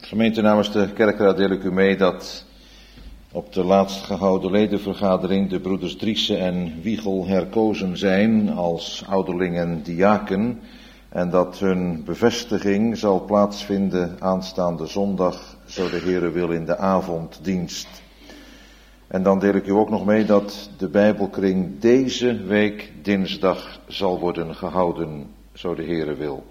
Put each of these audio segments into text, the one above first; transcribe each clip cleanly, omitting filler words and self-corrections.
Gemeente, namens de kerkraad deel ik u mee dat op de laatst gehouden ledenvergadering de broeders Driessen en Wiegel herkozen zijn als ouderling en diaken en dat hun bevestiging zal plaatsvinden aanstaande zondag, zo de Heere wil, in de avonddienst. En dan deel ik u ook nog mee dat de Bijbelkring deze week dinsdag zal worden gehouden, zo de Heere wil.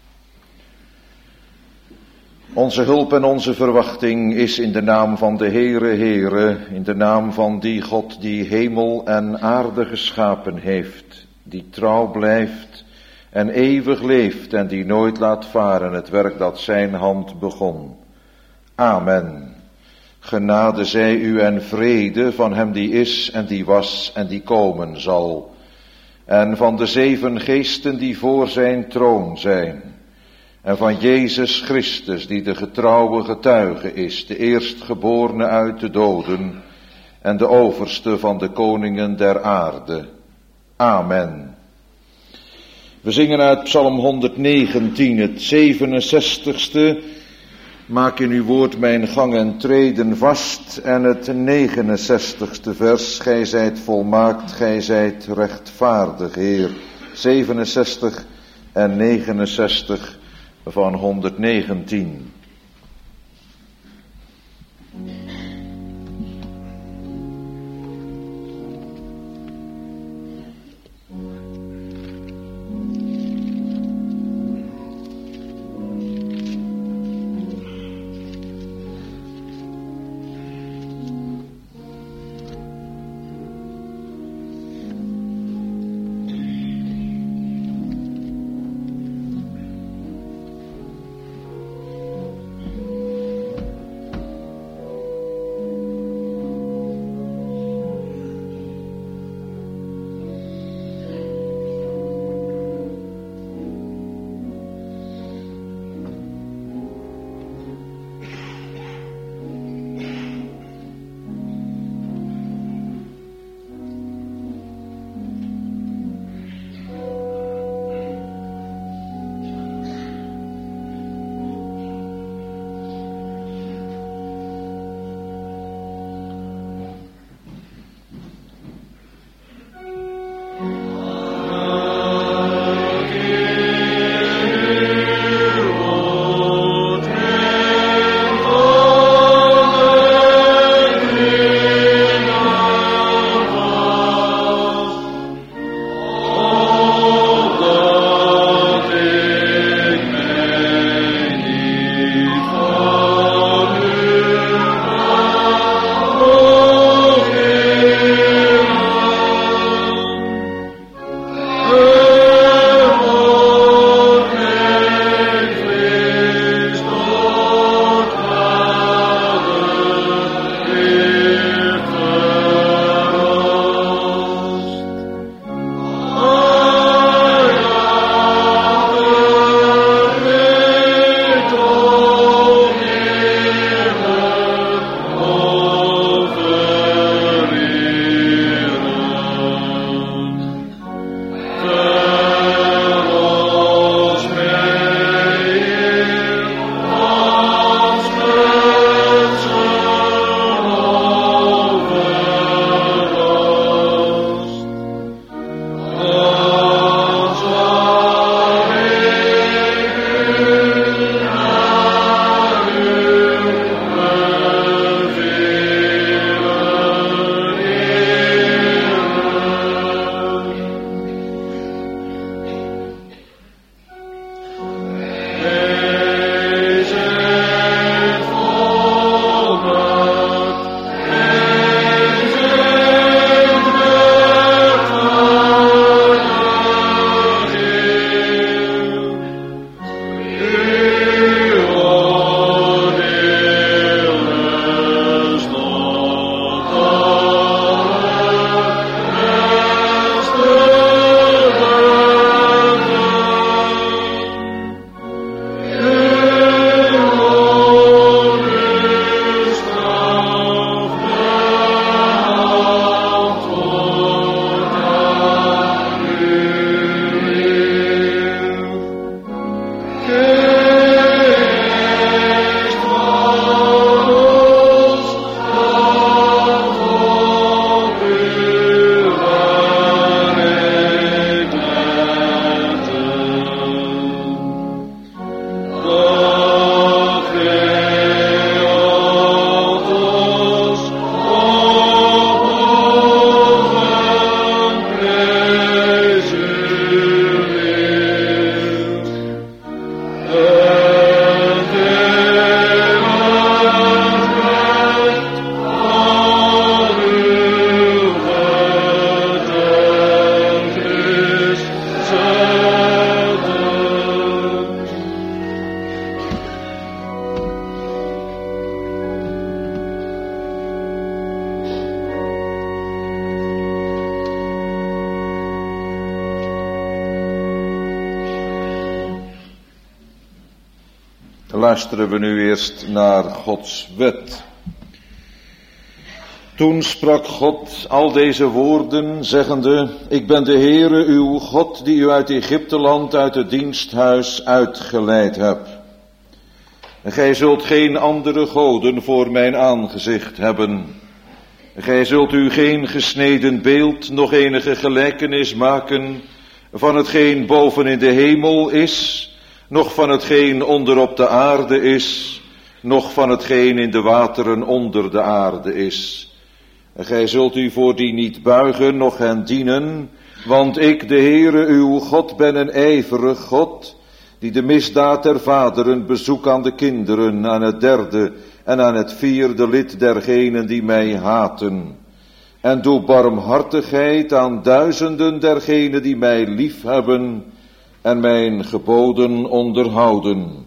Onze hulp en onze verwachting is in de naam van de Heere, in de naam van die God die hemel en aarde geschapen heeft, die trouw blijft en eeuwig leeft en die nooit laat varen het werk dat zijn hand begon. Amen. Genade zij u en vrede van hem die is en die was en die komen zal, en van de 7 geesten die voor zijn troon zijn, en van Jezus Christus die de getrouwe getuige is, de eerstgeborene uit de doden en de overste van de koningen der aarde. Amen. We zingen uit Psalm 119, het 67ste. Maak in uw woord mijn gang en treden vast. En het 69ste vers. Gij zijt volmaakt, gij zijt rechtvaardig, Heer. 67 en 69 van 119. luisteren we nu eerst naar Gods wet. Toen sprak God al deze woorden, zeggende: Ik ben de Heere uw God, die u uit Egypteland, uit het diensthuis uitgeleid heb. Gij zult geen andere goden voor mijn aangezicht hebben. Gij zult u geen gesneden beeld, nog enige gelijkenis maken van hetgeen boven in de hemel is, noch van hetgeen onder op de aarde is, noch van hetgeen in de wateren onder de aarde is. Gij zult u voor die niet buigen, noch hen dienen, want ik, de Heere uw God, ben een ijverig God, die de misdaad der vaderen bezoek aan de kinderen, aan het derde en aan het vierde lid dergenen die mij haten. En doe barmhartigheid aan duizenden dergenen die mij liefhebben en mijn geboden onderhouden.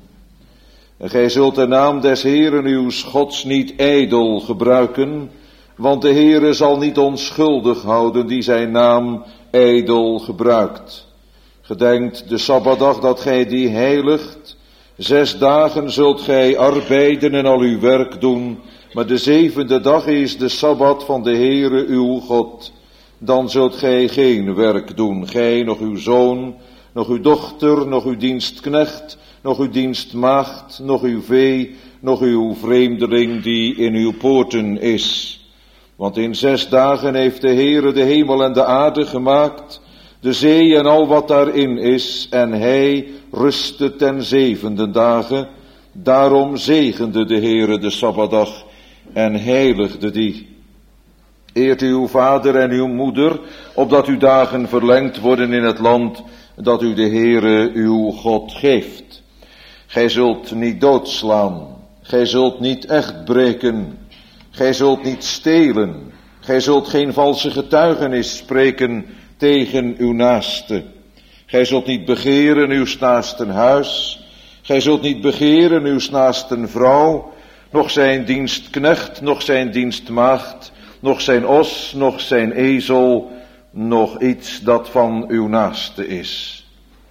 Gij zult de naam des Heeren uw Gods niet ijdel gebruiken, want de Heere zal niet onschuldig houden die zijn naam ijdel gebruikt. Gedenkt de Sabbatdag dat gij die heiligt. 6 dagen zult gij arbeiden en al uw werk doen, maar de 7e dag is de Sabbat van de Heere uw God. Dan zult gij geen werk doen, gij, nog uw zoon, nog uw dochter, nog uw dienstknecht, nog uw dienstmaagd, nog uw vee, nog uw vreemdeling die in uw poorten is. Want in 6 dagen heeft de Heere de hemel en de aarde gemaakt, de zee en al wat daarin is, en hij rustte ten 7e dagen. Daarom zegende de Heere de Sabbatdag en heiligde die. Eert uw vader en uw moeder, opdat uw dagen verlengd worden in het land dat u de Heere uw God geeft. Gij zult niet doodslaan, gij zult niet echt breken, gij zult niet stelen, gij zult geen valse getuigenis spreken tegen uw naaste. Gij zult niet begeren uw naasten huis, gij zult niet begeren uw naasten vrouw, noch zijn dienstknecht, noch zijn dienstmaagd, noch zijn os, noch zijn ezel, noch iets dat van uw naaste is.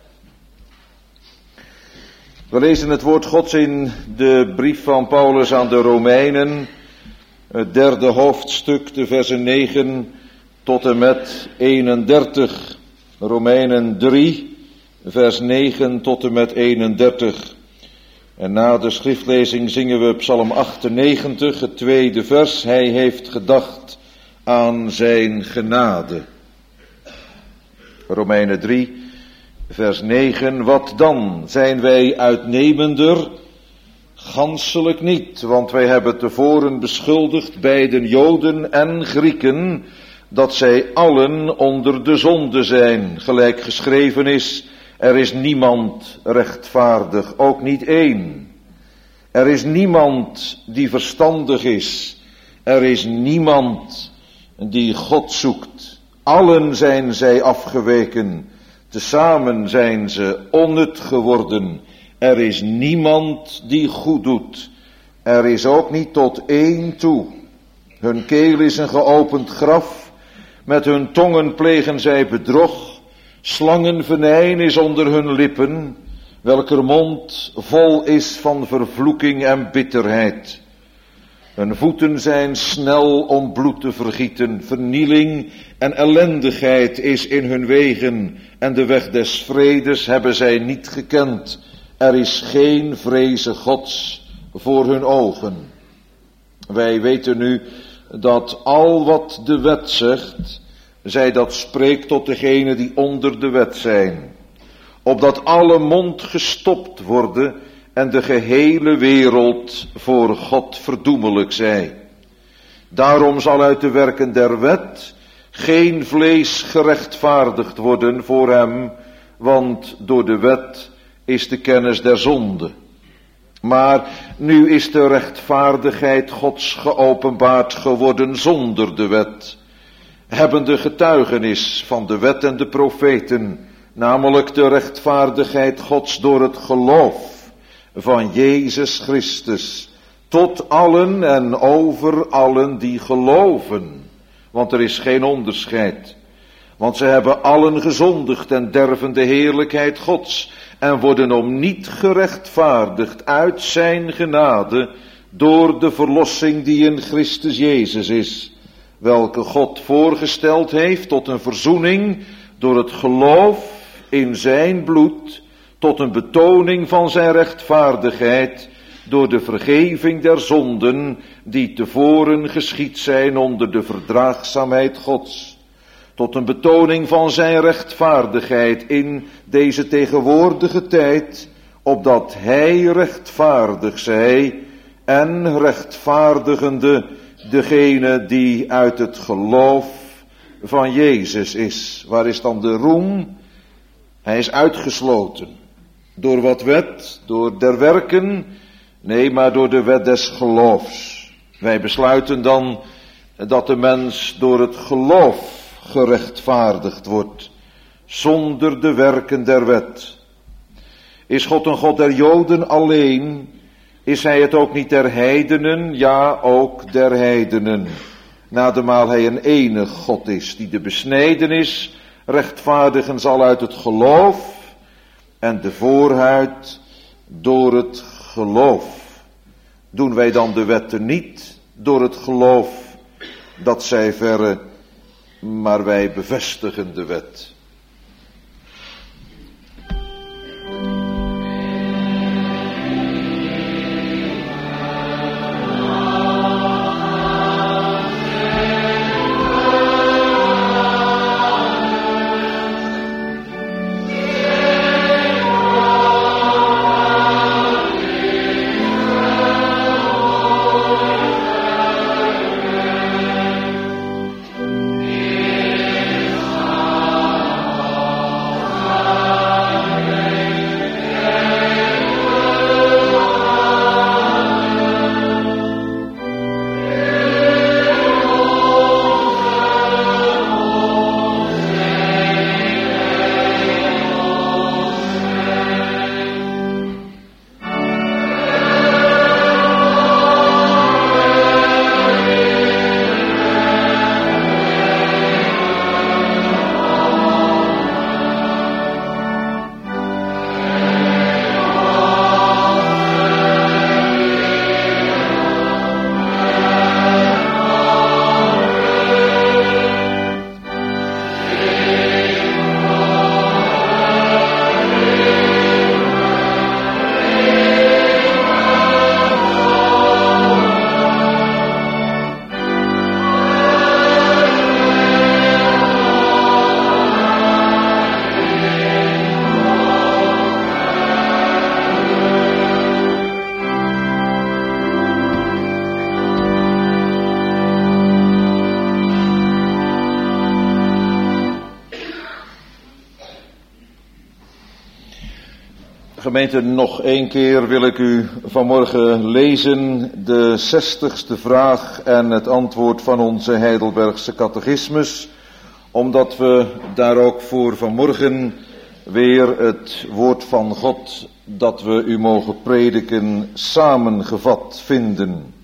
We lezen het woord Gods in de brief van Paulus aan de Romeinen, het 3e hoofdstuk, de versen 9 tot en met 31. Romeinen 3, vers 9 tot en met 31. En na de schriftlezing zingen we Psalm 98, het 2e vers. Hij heeft gedacht aan zijn genade. Romeinen 3, vers 9. Wat dan? Zijn wij uitnemender? Ganselijk niet, want wij hebben tevoren beschuldigd beiden Joden en Grieken dat zij allen onder de zonde zijn, gelijk geschreven is: er is niemand rechtvaardig, ook niet één. Er is niemand die verstandig is, er is niemand die God zoekt. Allen zijn zij afgeweken, tezamen zijn ze onnut geworden. Er is niemand die goed doet, er is ook niet tot één toe. Hun keel is een geopend graf, met hun tongen plegen zij bedrog, slangenvenijn is onder hun lippen, welker mond vol is van vervloeking en bitterheid. Hun voeten zijn snel om bloed te vergieten, vernieling en ellendigheid is in hun wegen, en de weg des vredes hebben zij niet gekend. Er is geen vreze Gods voor hun ogen. Wij weten nu dat al wat de wet zegt, zij dat spreekt tot degenen die onder de wet zijn, opdat alle mond gestopt worden en de gehele wereld voor God verdoemelijk zij. Daarom zal uit de werken der wet geen vlees gerechtvaardigd worden voor hem, want door de wet is de kennis der zonde. Maar nu is de rechtvaardigheid Gods geopenbaard geworden zonder de wet, hebben de getuigenis van de wet en de profeten, namelijk de rechtvaardigheid Gods door het geloof van Jezus Christus, tot allen en over allen die geloven, want er is geen onderscheid. Want ze hebben allen gezondigd en derven de heerlijkheid Gods en worden om niet gerechtvaardigd uit zijn genade door de verlossing die in Christus Jezus is, welke God voorgesteld heeft tot een verzoening door het geloof in zijn bloed, tot een betoning van zijn rechtvaardigheid door de vergeving der zonden die tevoren geschied zijn onder de verdraagzaamheid Gods, tot een betoning van zijn rechtvaardigheid in deze tegenwoordige tijd, opdat hij rechtvaardig zij en rechtvaardigende degene die uit het geloof van Jezus is. Waar is dan de roem? Hij is uitgesloten. Door wat wet? Door der werken? Nee, maar door de wet des geloofs. Wij besluiten dan dat de mens door het geloof gerechtvaardigd wordt, zonder de werken der wet. Is God een God der Joden alleen? Is hij het ook niet der heidenen? Ja, ook der heidenen. Nademaal hij een enig God is, die de besnijdenis rechtvaardigen zal uit het geloof en de voorhuid door het geloof. Doen wij dan de wetten niet door het geloof, dat zij verre, maar wij bevestigen de wet. Gemeente, nog één keer wil ik u vanmorgen lezen de 60ste vraag en het antwoord van onze Heidelbergse catechismus, omdat we daar ook voor vanmorgen weer het woord van God dat we u mogen prediken samengevat vinden.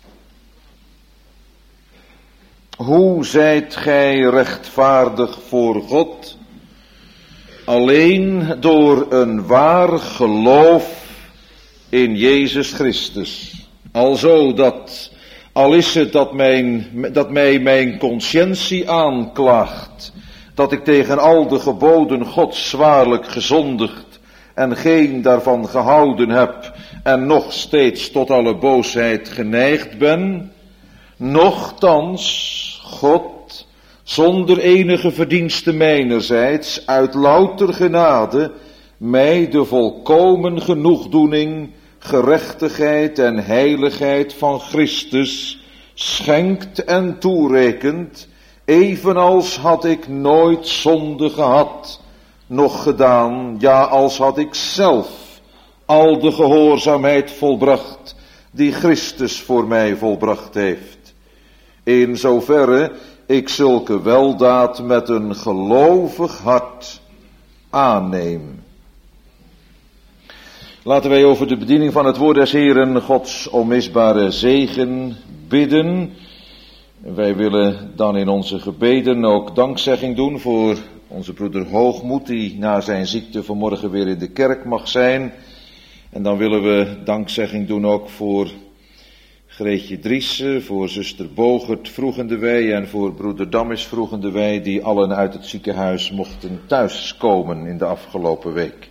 Hoe zijt gij rechtvaardig voor God? Alleen door een waar geloof in Jezus Christus. Alzo dat, al is het dat mij mijn conscientie aanklaagt, dat ik tegen al de geboden Gods zwaarlijk gezondigd en geen daarvan gehouden heb en nog steeds tot alle boosheid geneigd ben, nochtans God, zonder enige verdienste mijnerzijds, uit louter genade, mij de volkomen genoegdoening, gerechtigheid en heiligheid van Christus schenkt en toerekent, evenals had ik nooit zonde gehad, noch gedaan, ja, als had ik zelf al de gehoorzaamheid volbracht, die Christus voor mij volbracht heeft. In zoverre ik zulke weldaad met een gelovig hart aanneem. Laten wij over de bediening van het woord des Heeren Gods onmisbare zegen bidden. Wij willen dan in onze gebeden ook dankzegging doen voor Onze broeder Hoogmoed, die na zijn ziekte vanmorgen weer in de kerk mag zijn. En dan willen we dankzegging doen ook voor Greetje Driessen, voor zuster Bogert Vroegendewij en voor broeder Dammis Vroegendewij, die allen uit het ziekenhuis mochten thuiskomen in de afgelopen week.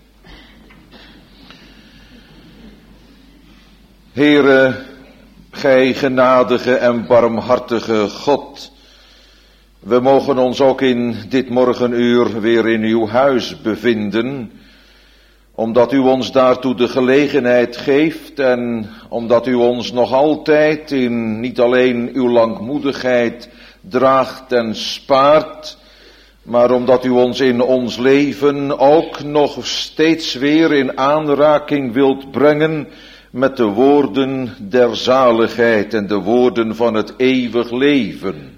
Heere, gij genadige en barmhartige God, we mogen ons ook in dit morgenuur weer in uw huis bevinden, omdat u ons daartoe de gelegenheid geeft en omdat u ons nog altijd in niet alleen uw langmoedigheid draagt en spaart, maar omdat u ons in ons leven ook nog steeds weer in aanraking wilt brengen met de woorden der zaligheid en de woorden van het eeuwig leven.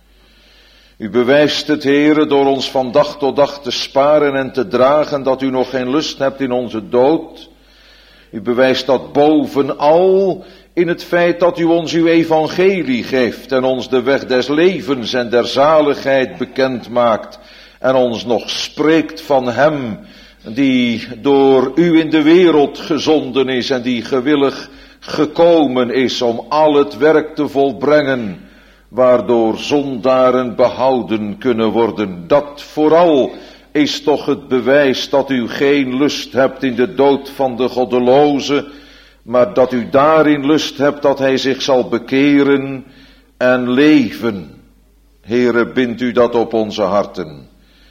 U bewijst het, Heere, door ons van dag tot dag te sparen en te dragen dat u nog geen lust hebt in onze dood. U bewijst dat bovenal in het feit dat u ons uw evangelie geeft en ons de weg des levens en der zaligheid bekend maakt en ons nog spreekt van hem die door u in de wereld gezonden is en die gewillig gekomen is om al het werk te volbrengen waardoor zondaren behouden kunnen worden. Dat vooral is toch het bewijs dat u geen lust hebt in de dood van de goddeloze, maar dat u daarin lust hebt dat hij zich zal bekeren en leven. Heere, bindt u dat op onze harten.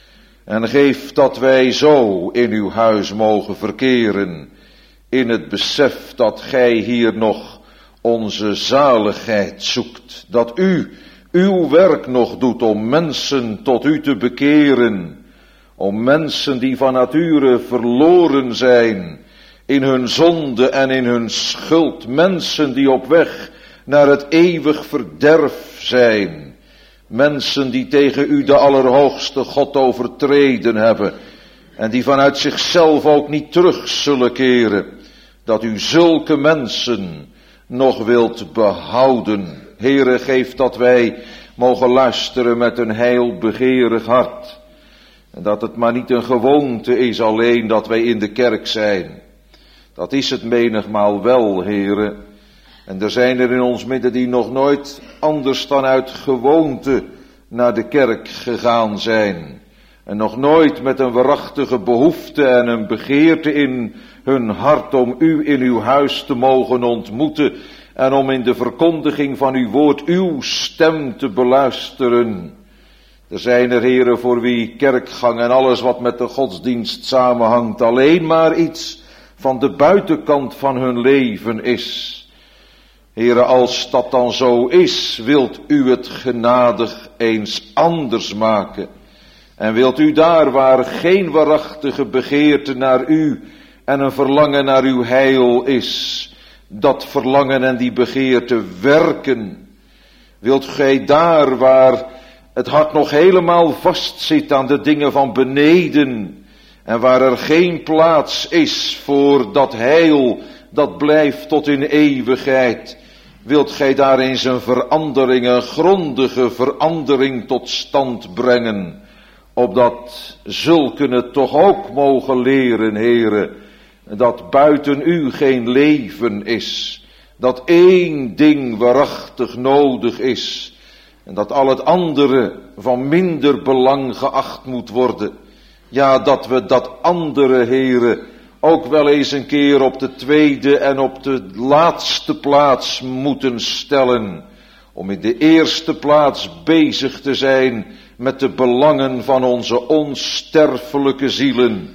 En geef dat wij zo in uw huis mogen verkeren, in het besef dat gij hier nog onze zaligheid zoekt. Dat u uw werk nog doet om mensen tot u te bekeren. Om mensen die van nature verloren zijn in hun zonde en in hun schuld. Mensen die op weg naar het eeuwig verderf zijn. Mensen die tegen u de Allerhoogste God overtreden hebben. En die vanuit zichzelf ook niet terug zullen keren. Dat u zulke mensen nog wilt behouden. Heere, geef dat wij mogen luisteren met een heilbegeerig hart. En dat het maar niet een gewoonte is alleen dat wij in de kerk zijn. Dat is het menigmaal wel, Heere. En er zijn er in ons midden die nog nooit anders dan uit gewoonte naar de kerk gegaan zijn. En nog nooit met een waarachtige behoefte en een begeerte in hun hart om u in uw huis te mogen ontmoeten. En om in de verkondiging van uw woord uw stem te beluisteren. Er zijn er, Heere, voor wie kerkgang en alles wat met de godsdienst samenhangt alleen maar iets van de buitenkant van hun leven is. Heere, als dat dan zo is, wilt u het genadig eens anders maken. En wilt u daar waar geen waarachtige begeerte naar u en een verlangen naar uw heil is, dat verlangen en die begeerte werken. Wilt gij daar waar het hart nog helemaal vastzit aan de dingen van beneden en waar er geen plaats is voor dat heil dat blijft tot in eeuwigheid, wilt gij daar eens een verandering, een grondige verandering tot stand brengen, opdat zulken het toch ook mogen leren, Heere, dat buiten u geen leven is, dat één ding waarachtig nodig is, en dat al het andere van minder belang geacht moet worden. Ja, dat we dat andere, Heere, ook wel eens een keer op de tweede en op de laatste plaats moeten stellen, om in de eerste plaats bezig te zijn met de belangen van onze onsterfelijke zielen.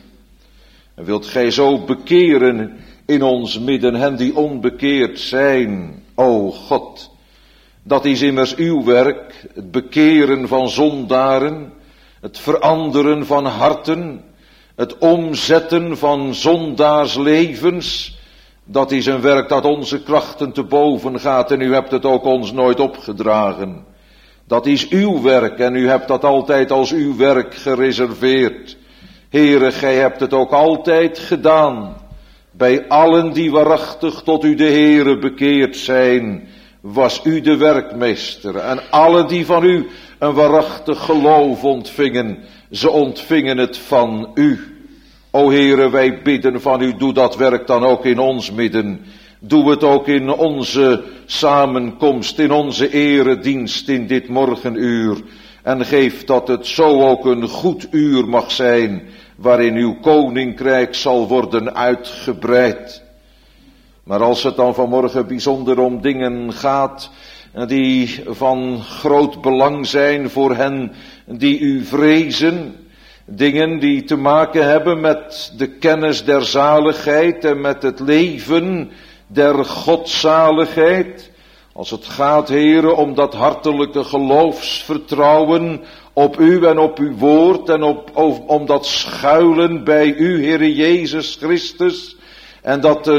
En wilt gij zo bekeren in ons midden hen die onbekeerd zijn, o God. Dat is immers uw werk, het bekeren van zondaren, het veranderen van harten, het omzetten van zondaarslevens. Dat is een werk dat onze krachten te boven gaat en u hebt het ook ons nooit opgedragen. Dat is uw werk en u hebt dat altijd als uw werk gereserveerd. Heere, gij hebt het ook altijd gedaan bij allen die waarachtig tot u de Heere bekeerd zijn, was u de werkmeester. En alle die van u een waarachtig geloof ontvingen, ze ontvingen het van u. O Heere, wij bidden van u, doe dat werk dan ook in ons midden. Doe het ook in onze samenkomst, in onze eredienst in dit morgenuur. En geef dat het zo ook een goed uur mag zijn, waarin uw koninkrijk zal worden uitgebreid. Maar als het dan vanmorgen bijzonder om dingen gaat die van groot belang zijn voor hen die u vrezen, dingen die te maken hebben met de kennis der zaligheid en met het leven der godzaligheid. Als het gaat, Heere, om dat hartelijke geloofsvertrouwen op u en op uw woord en om dat schuilen bij u, Heere Jezus Christus, en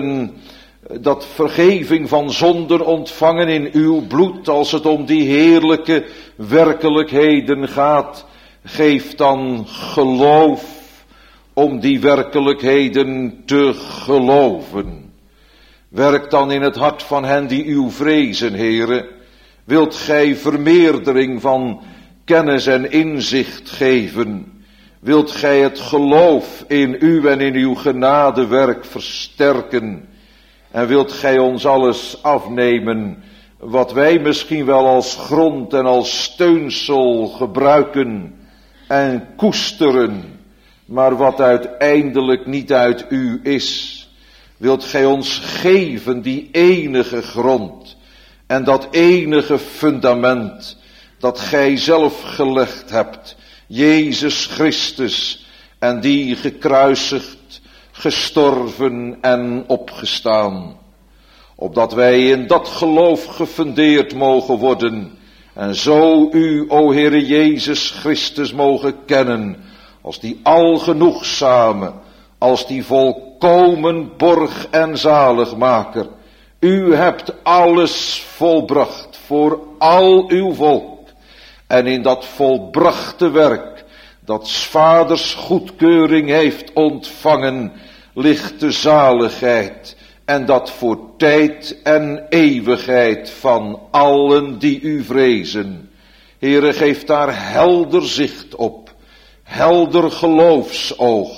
dat vergeving van zonden ontvangen in uw bloed, als het om die heerlijke werkelijkheden gaat, geef dan geloof om die werkelijkheden te geloven. Werk dan in het hart van hen die u vrezen, Heere. Wilt gij vermeerdering van kennis en inzicht geven? Wilt gij het geloof in u en in uw genadewerk versterken? En wilt gij ons alles afnemen, wat wij misschien wel als grond en als steunsel gebruiken en koesteren, maar wat uiteindelijk niet uit u is? Wilt gij ons geven die enige grond en dat enige fundament dat gij zelf gelegd hebt, Jezus Christus, en die gekruisigd, gestorven en opgestaan, opdat wij in dat geloof gefundeerd mogen worden en zo u, o Heere Jezus Christus, mogen kennen als die algenoegzame, als die volkomen borg en zaligmaker. U hebt alles volbracht voor al uw volk. En in dat volbrachte werk, dat 's vaders goedkeuring heeft ontvangen, ligt de zaligheid. En dat voor tijd en eeuwigheid van allen die u vrezen. Heere, geef daar helder zicht op, helder geloofsoog,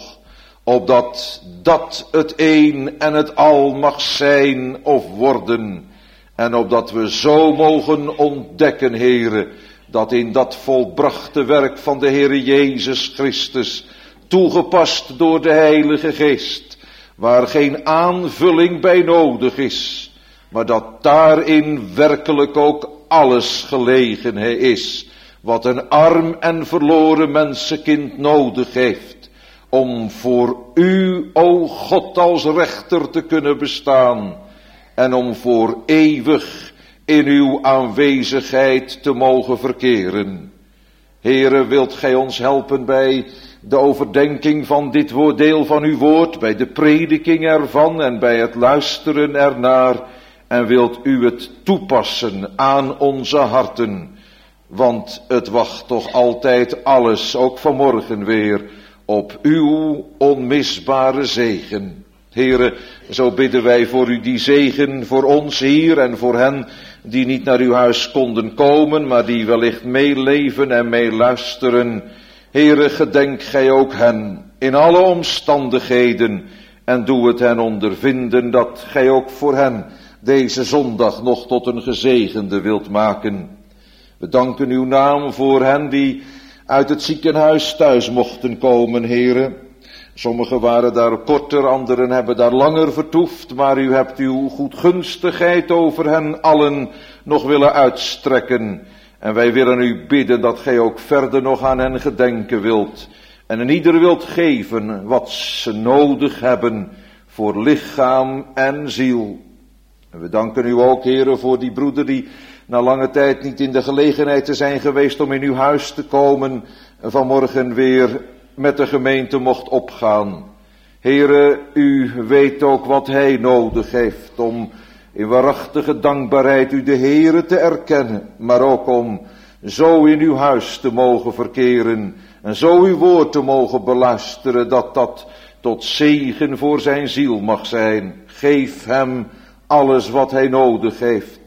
opdat dat het een en het al mag zijn of worden. En opdat we zo mogen ontdekken, Heere, dat in dat volbrachte werk van de Heere Jezus Christus, toegepast door de Heilige Geest, waar geen aanvulling bij nodig is, maar dat daarin werkelijk ook alles gelegen is, wat een arm en verloren mensenkind nodig heeft, om voor u, o God, als rechter te kunnen bestaan, en om voor eeuwig in uw aanwezigheid te mogen verkeren. Heere, wilt gij ons helpen bij de overdenking van dit deel van uw woord, bij de prediking ervan en bij het luisteren ernaar, en wilt u het toepassen aan onze harten, want het wacht toch altijd alles, ook vanmorgen weer, op uw onmisbare zegen. Heere, zo bidden wij voor u die zegen voor ons hier en voor hen die niet naar uw huis konden komen, maar die wellicht meeleven en meeluisteren. Heere, gedenk gij ook hen in alle omstandigheden en doe het hen ondervinden dat gij ook voor hen deze zondag nog tot een gezegende wilt maken. We danken uw naam voor hen die uit het ziekenhuis thuis mochten komen, Heere. Sommigen waren daar korter, anderen hebben daar langer vertoefd, maar u hebt uw goedgunstigheid over hen allen nog willen uitstrekken. En wij willen u bidden dat gij ook verder nog aan hen gedenken wilt. En aan ieder wilt geven wat ze nodig hebben voor lichaam en ziel. En we danken u ook, Heere, voor die broeder die na lange tijd niet in de gelegenheid te zijn geweest om in uw huis te komen, en vanmorgen weer met de gemeente mocht opgaan. Heere, u weet ook wat hij nodig heeft om in waarachtige dankbaarheid u de Heere te erkennen, maar ook om zo in uw huis te mogen verkeren en zo uw woord te mogen beluisteren, dat dat tot zegen voor zijn ziel mag zijn. Geef hem alles wat hij nodig heeft.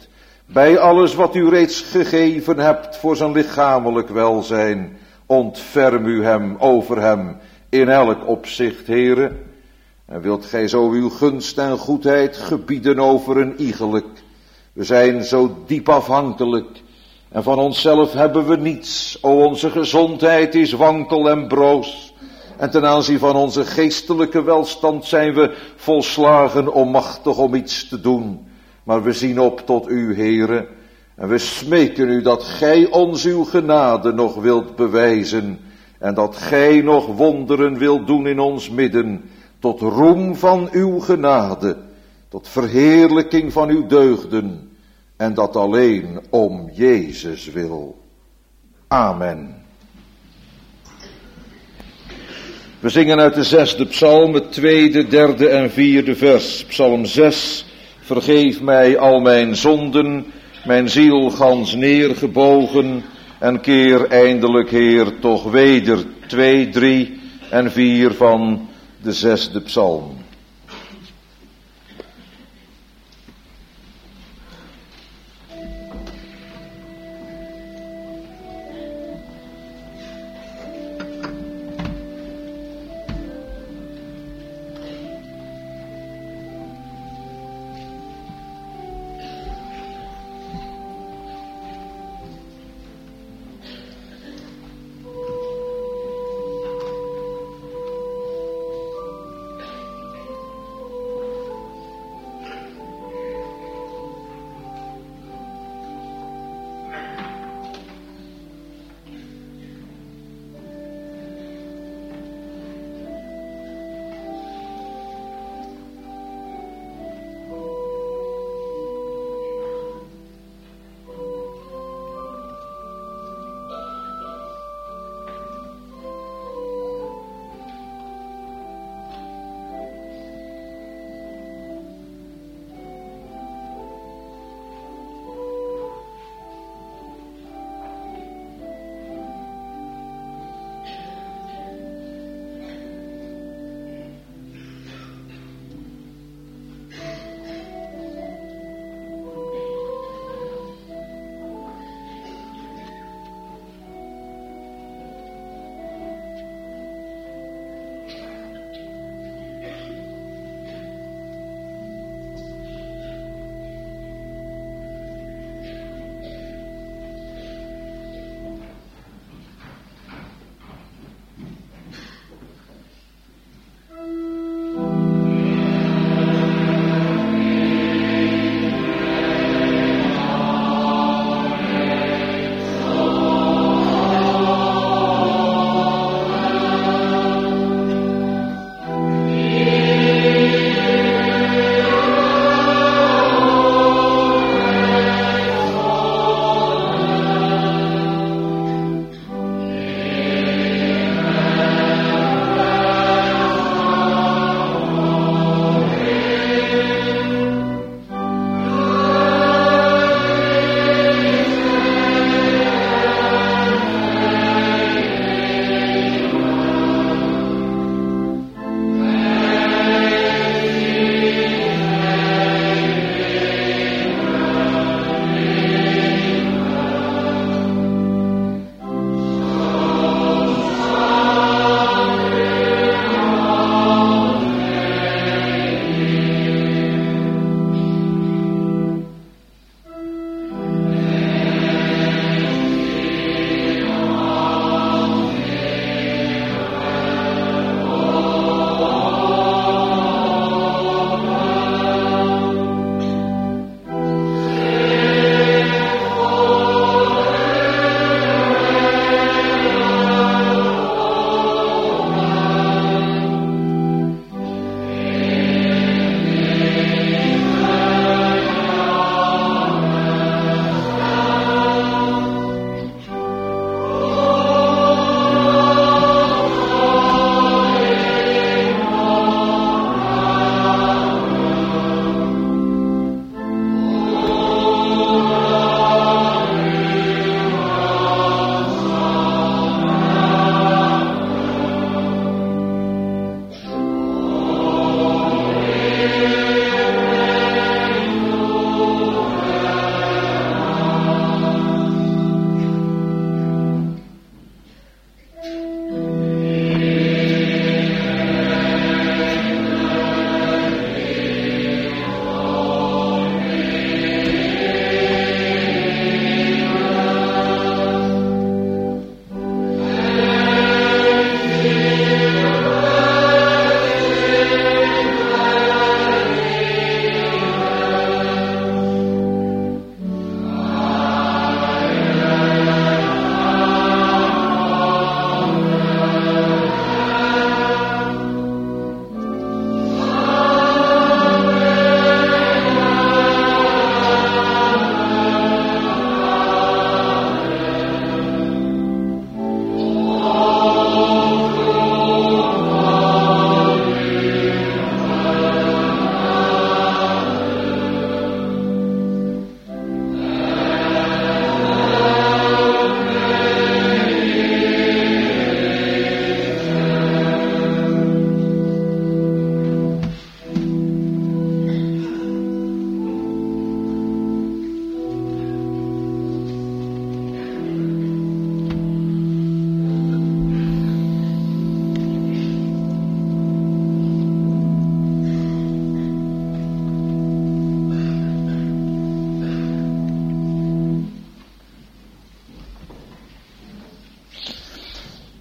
Bij alles wat u reeds gegeven hebt voor zijn lichamelijk welzijn, ontferm u hem over hem in elk opzicht, Heere. En wilt gij zo uw gunst en goedheid gebieden over een iegelijk. We zijn zo diep afhankelijk en van onszelf hebben we niets. O, onze gezondheid is wankel en broos. En ten aanzien van onze geestelijke welstand zijn we volslagen onmachtig om iets te doen. Maar we zien op tot u, Heere, en we smeken u dat gij ons uw genade nog wilt bewijzen en dat gij nog wonderen wilt doen in ons midden, tot roem van uw genade, tot verheerlijking van uw deugden, en dat alleen om Jezus wil. Amen. We zingen uit de 6e psalm, het 2e, 3e en 4e vers. Psalm 6, vergeef mij al mijn zonden, mijn ziel gans neergebogen, en keer eindelijk, Heer, toch weder. 2, 3 en 4 van de 6e psalm.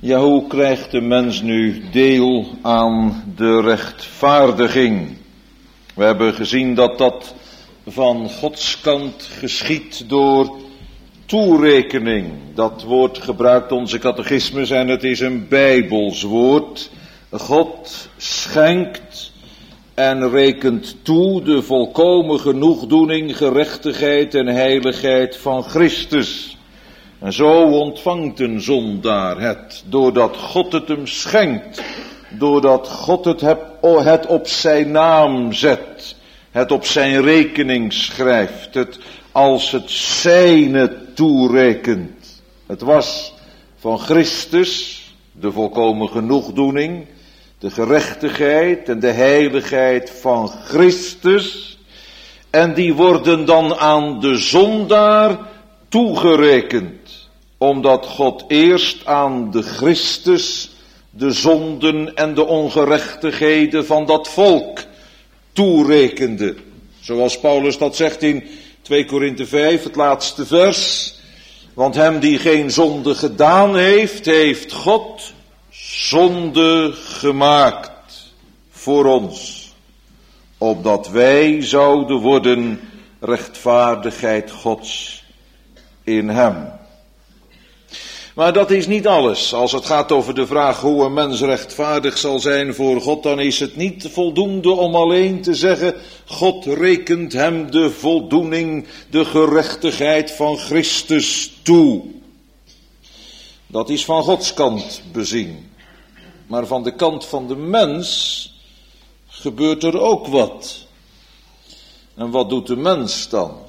Ja, hoe krijgt de mens nu deel aan de rechtvaardiging? We hebben gezien dat dat van Gods kant geschiet door toerekening. Dat woord gebruikt onze catechismus en het is een Bijbels woord. God schenkt en rekent toe de volkomen genoegdoening, gerechtigheid en heiligheid van Christus. En zo ontvangt een zondaar het, doordat God het hem schenkt, doordat God het op zijn naam zet, het op zijn rekening schrijft, het als het zijne toerekent. Het was van Christus de volkomen genoegdoening, de gerechtigheid en de heiligheid van Christus, en die worden dan aan de zondaar toegerekend, omdat God eerst aan de Christus de zonden en de ongerechtigheden van dat volk toerekende. Zoals Paulus dat zegt in 2 Korinthe 5, het laatste vers. Want hem die geen zonde gedaan heeft, heeft God zonde gemaakt voor ons, opdat wij zouden worden rechtvaardigheid Gods in hem. Maar dat is niet alles. Als het gaat over de vraag hoe een mens rechtvaardig zal zijn voor God, dan is het niet voldoende om alleen te zeggen, God rekent hem de voldoening, de gerechtigheid van Christus toe. Dat is van Gods kant bezien. Maar van de kant van de mens gebeurt er ook wat. En wat doet de mens dan?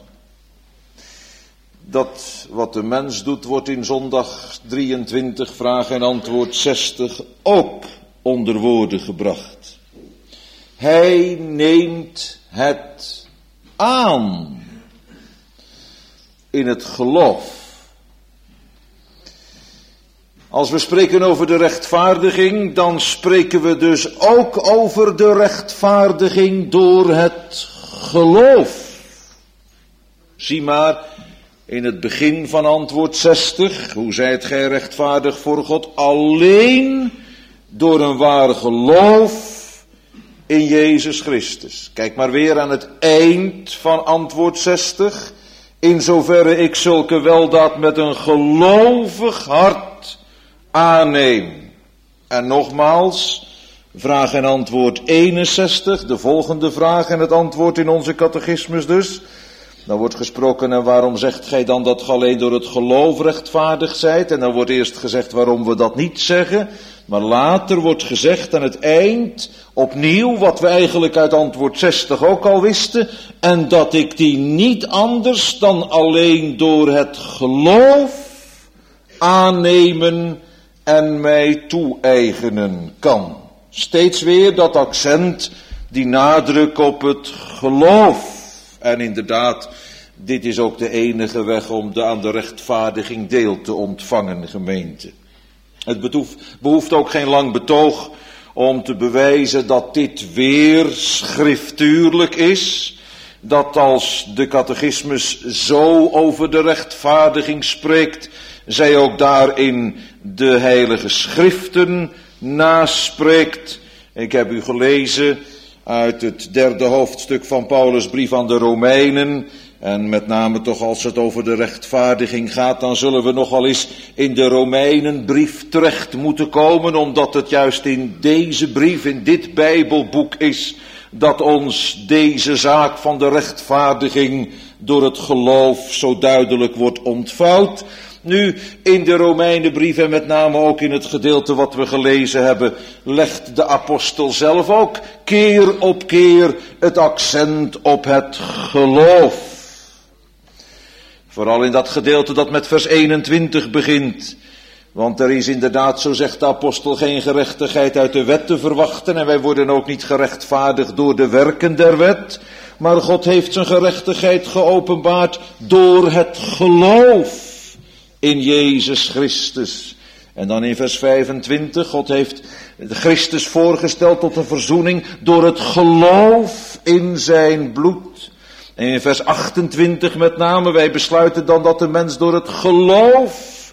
Dat wat de mens doet wordt in zondag 23 vraag en antwoord 60 ook onder woorden gebracht. Hij neemt het aan in het geloof. Als we spreken over de rechtvaardiging, dan spreken we dus ook over de rechtvaardiging door het geloof. Zie maar in het begin van antwoord 60, hoe zijt gij rechtvaardig voor God? Alleen door een waar geloof in Jezus Christus. Kijk maar weer aan het eind van antwoord 60. In zoverre ik zulke weldaad met een gelovig hart aanneem. En nogmaals, vraag en antwoord 61, de volgende vraag en het antwoord in onze catechismus dus. Dan wordt gesproken, en waarom zegt gij dan dat ge alleen door het geloof rechtvaardig zijt? En dan wordt eerst gezegd waarom we dat niet zeggen. Maar later wordt gezegd aan het eind opnieuw, wat we eigenlijk uit antwoord 60 ook al wisten. En dat ik die niet anders dan alleen door het geloof aannemen en mij toe-eigenen kan. Steeds weer dat accent, die nadruk op het geloof. En inderdaad, dit is ook de enige weg om aan de rechtvaardiging deel te ontvangen, gemeente. Het behoeft ook geen lang betoog om te bewijzen dat dit weer schriftuurlijk is. Dat als de catechismus zo over de rechtvaardiging spreekt, zij ook daarin de heilige schriften naspreekt. Ik heb u gelezen uit het 3e hoofdstuk van Paulus' brief aan de Romeinen. En met name toch als het over de rechtvaardiging gaat, dan zullen we nogal eens in de Romeinenbrief terecht moeten komen, omdat het juist in deze brief, in dit Bijbelboek is, dat ons deze zaak van de rechtvaardiging door het geloof zo duidelijk wordt ontvouwd. Nu, in de Romeinenbrief en met name ook in het gedeelte wat we gelezen hebben, legt de apostel zelf ook keer op keer het accent op het geloof. Vooral in dat gedeelte dat met vers 21 begint. Want er is inderdaad, zo zegt de apostel, geen gerechtigheid uit de wet te verwachten. En wij worden ook niet gerechtvaardigd door de werken der wet. Maar God heeft zijn gerechtigheid geopenbaard door het geloof in Jezus Christus. En dan in vers 25, God heeft Christus voorgesteld tot een verzoening door het geloof in zijn bloed. En in vers 28 met name, wij besluiten dan dat de mens door het geloof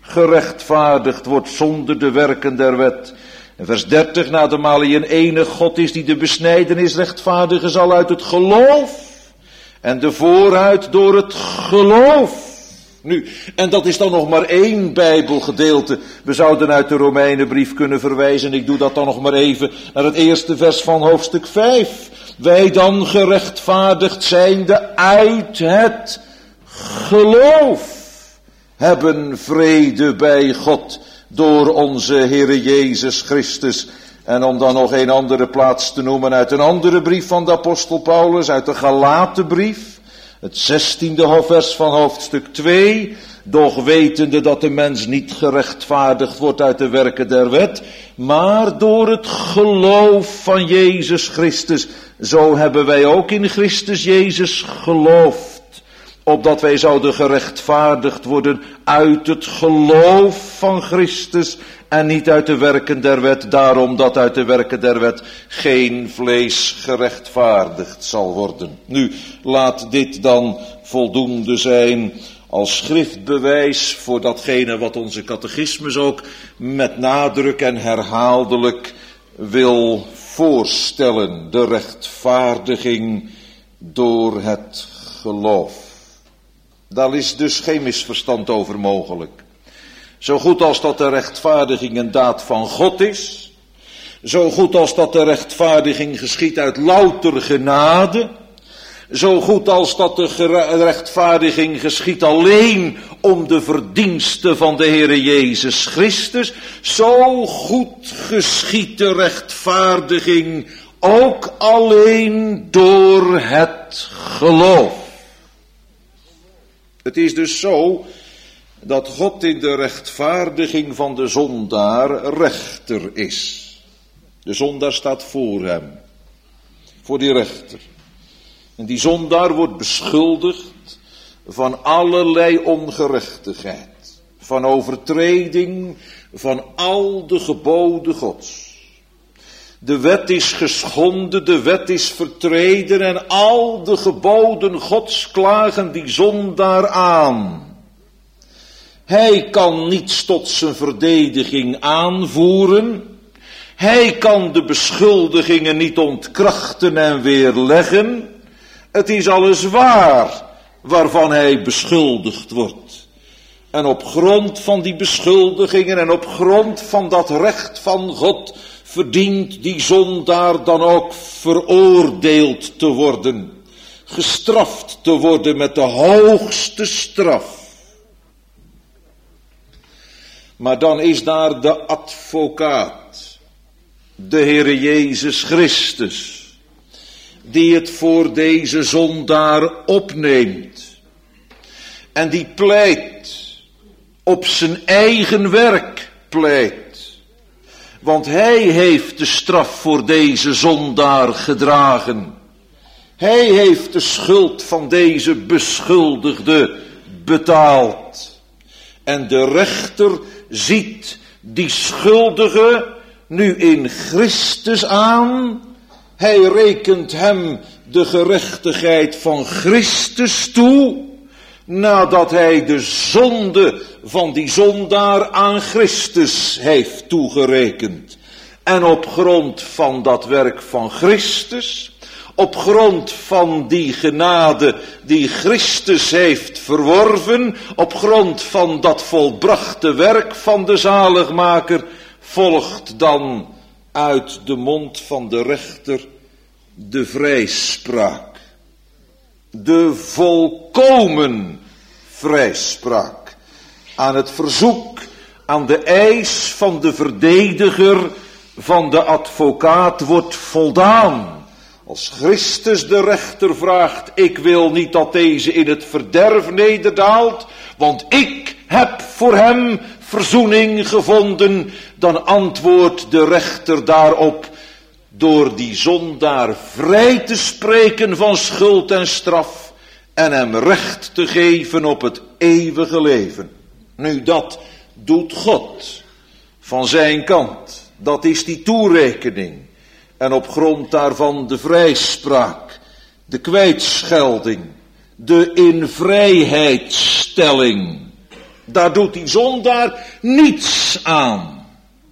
gerechtvaardigd wordt zonder de werken der wet. En vers 30, nadermate hij een enig God is die de besnijdenis rechtvaardigen zal uit het geloof. En de vooruit door het geloof. Nu, en dat is dan nog maar één Bijbelgedeelte. We zouden uit de Romeinenbrief kunnen verwijzen. Ik doe dat dan nog maar even naar het eerste vers van hoofdstuk 5. Wij dan gerechtvaardigd zijnde uit het geloof hebben vrede bij God door onze Heere Jezus Christus. En om dan nog een andere plaats te noemen uit een andere brief van de apostel Paulus, uit de Galatenbrief, het 16e vers van hoofdstuk 2. Doch wetende dat de mens niet gerechtvaardigd wordt uit de werken der wet, maar door het geloof van Jezus Christus. Zo hebben wij ook in Christus Jezus geloofd, opdat wij zouden gerechtvaardigd worden uit het geloof van Christus en niet uit de werken der wet, daarom dat uit de werken der wet geen vlees gerechtvaardigd zal worden. Nu, laat dit dan voldoende zijn als schriftbewijs voor datgene wat onze catechismus ook met nadruk en herhaaldelijk wil voorstellen. De rechtvaardiging door het geloof. Daar is dus geen misverstand over mogelijk. Zo goed als dat de rechtvaardiging een daad van God is, zo goed als dat de rechtvaardiging geschiet uit louter genade, zo goed als dat de rechtvaardiging geschiet alleen om de verdiensten van de Heere Jezus Christus, zo goed geschiet de rechtvaardiging ook alleen door het geloof. Het is dus zo dat God in de rechtvaardiging van de zondaar rechter is. De zondaar staat voor hem, voor die rechter. En die zondaar wordt beschuldigd van allerlei ongerechtigheid, van overtreding van al de geboden Gods. De wet is geschonden, de wet is vertreden en al de geboden Gods klagen die zondaar aan. Hij kan niets tot zijn verdediging aanvoeren. Hij kan de beschuldigingen niet ontkrachten en weerleggen. Het is alles waar waarvan hij beschuldigd wordt. En op grond van die beschuldigingen en op grond van dat recht van God verdient die zondaar dan ook veroordeeld te worden. Gestraft te worden met de hoogste straf. Maar dan is daar de advocaat, de Heere Jezus Christus, die het voor deze zondaar opneemt. En die pleit, op zijn eigen werk pleit. Want hij heeft de straf voor deze zondaar gedragen. Hij heeft de schuld van deze beschuldigde betaald. En de rechter ziet die schuldige nu in Christus aan. Hij rekent hem de gerechtigheid van Christus toe, nadat hij de zonde van die zondaar aan Christus heeft toegerekend. En op grond van dat werk van Christus, op grond van die genade die Christus heeft verworven, op grond van dat volbrachte werk van de zaligmaker, volgt dan uit de mond van de rechter de vrijspraak. De volkomen vrijspraak. Aan het verzoek, aan de eis van de verdediger, van de advocaat wordt voldaan. Als Christus de rechter vraagt, ik wil niet dat deze in het verderf nederdaalt, want ik heb voor hem verzoening gevonden, dan antwoordt de rechter daarop door die zondaar vrij te spreken van schuld en straf en hem recht te geven op het eeuwige leven. Nu, dat doet God van zijn kant. Dat is die toerekening. En op grond daarvan de vrijspraak, de kwijtschelding, de invrijheidstelling. Daar doet die zondaar niets aan.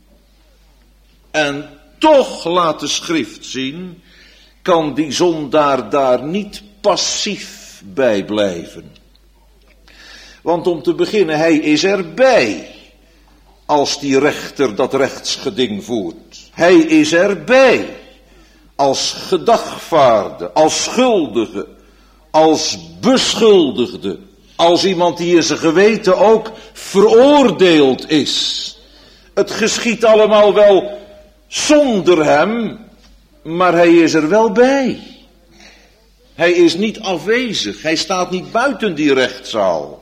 En toch, laat de schrift zien, kan die zondaar daar niet passief bij blijven. Want om te beginnen, hij is erbij als die rechter dat rechtsgeding voert. Hij is erbij als gedagvaarde, als schuldige, als beschuldigde, als iemand die in zijn geweten ook veroordeeld is. Het geschiedt allemaal wel zonder hem, maar hij is er wel bij. Hij is niet afwezig, hij staat niet buiten die rechtszaal.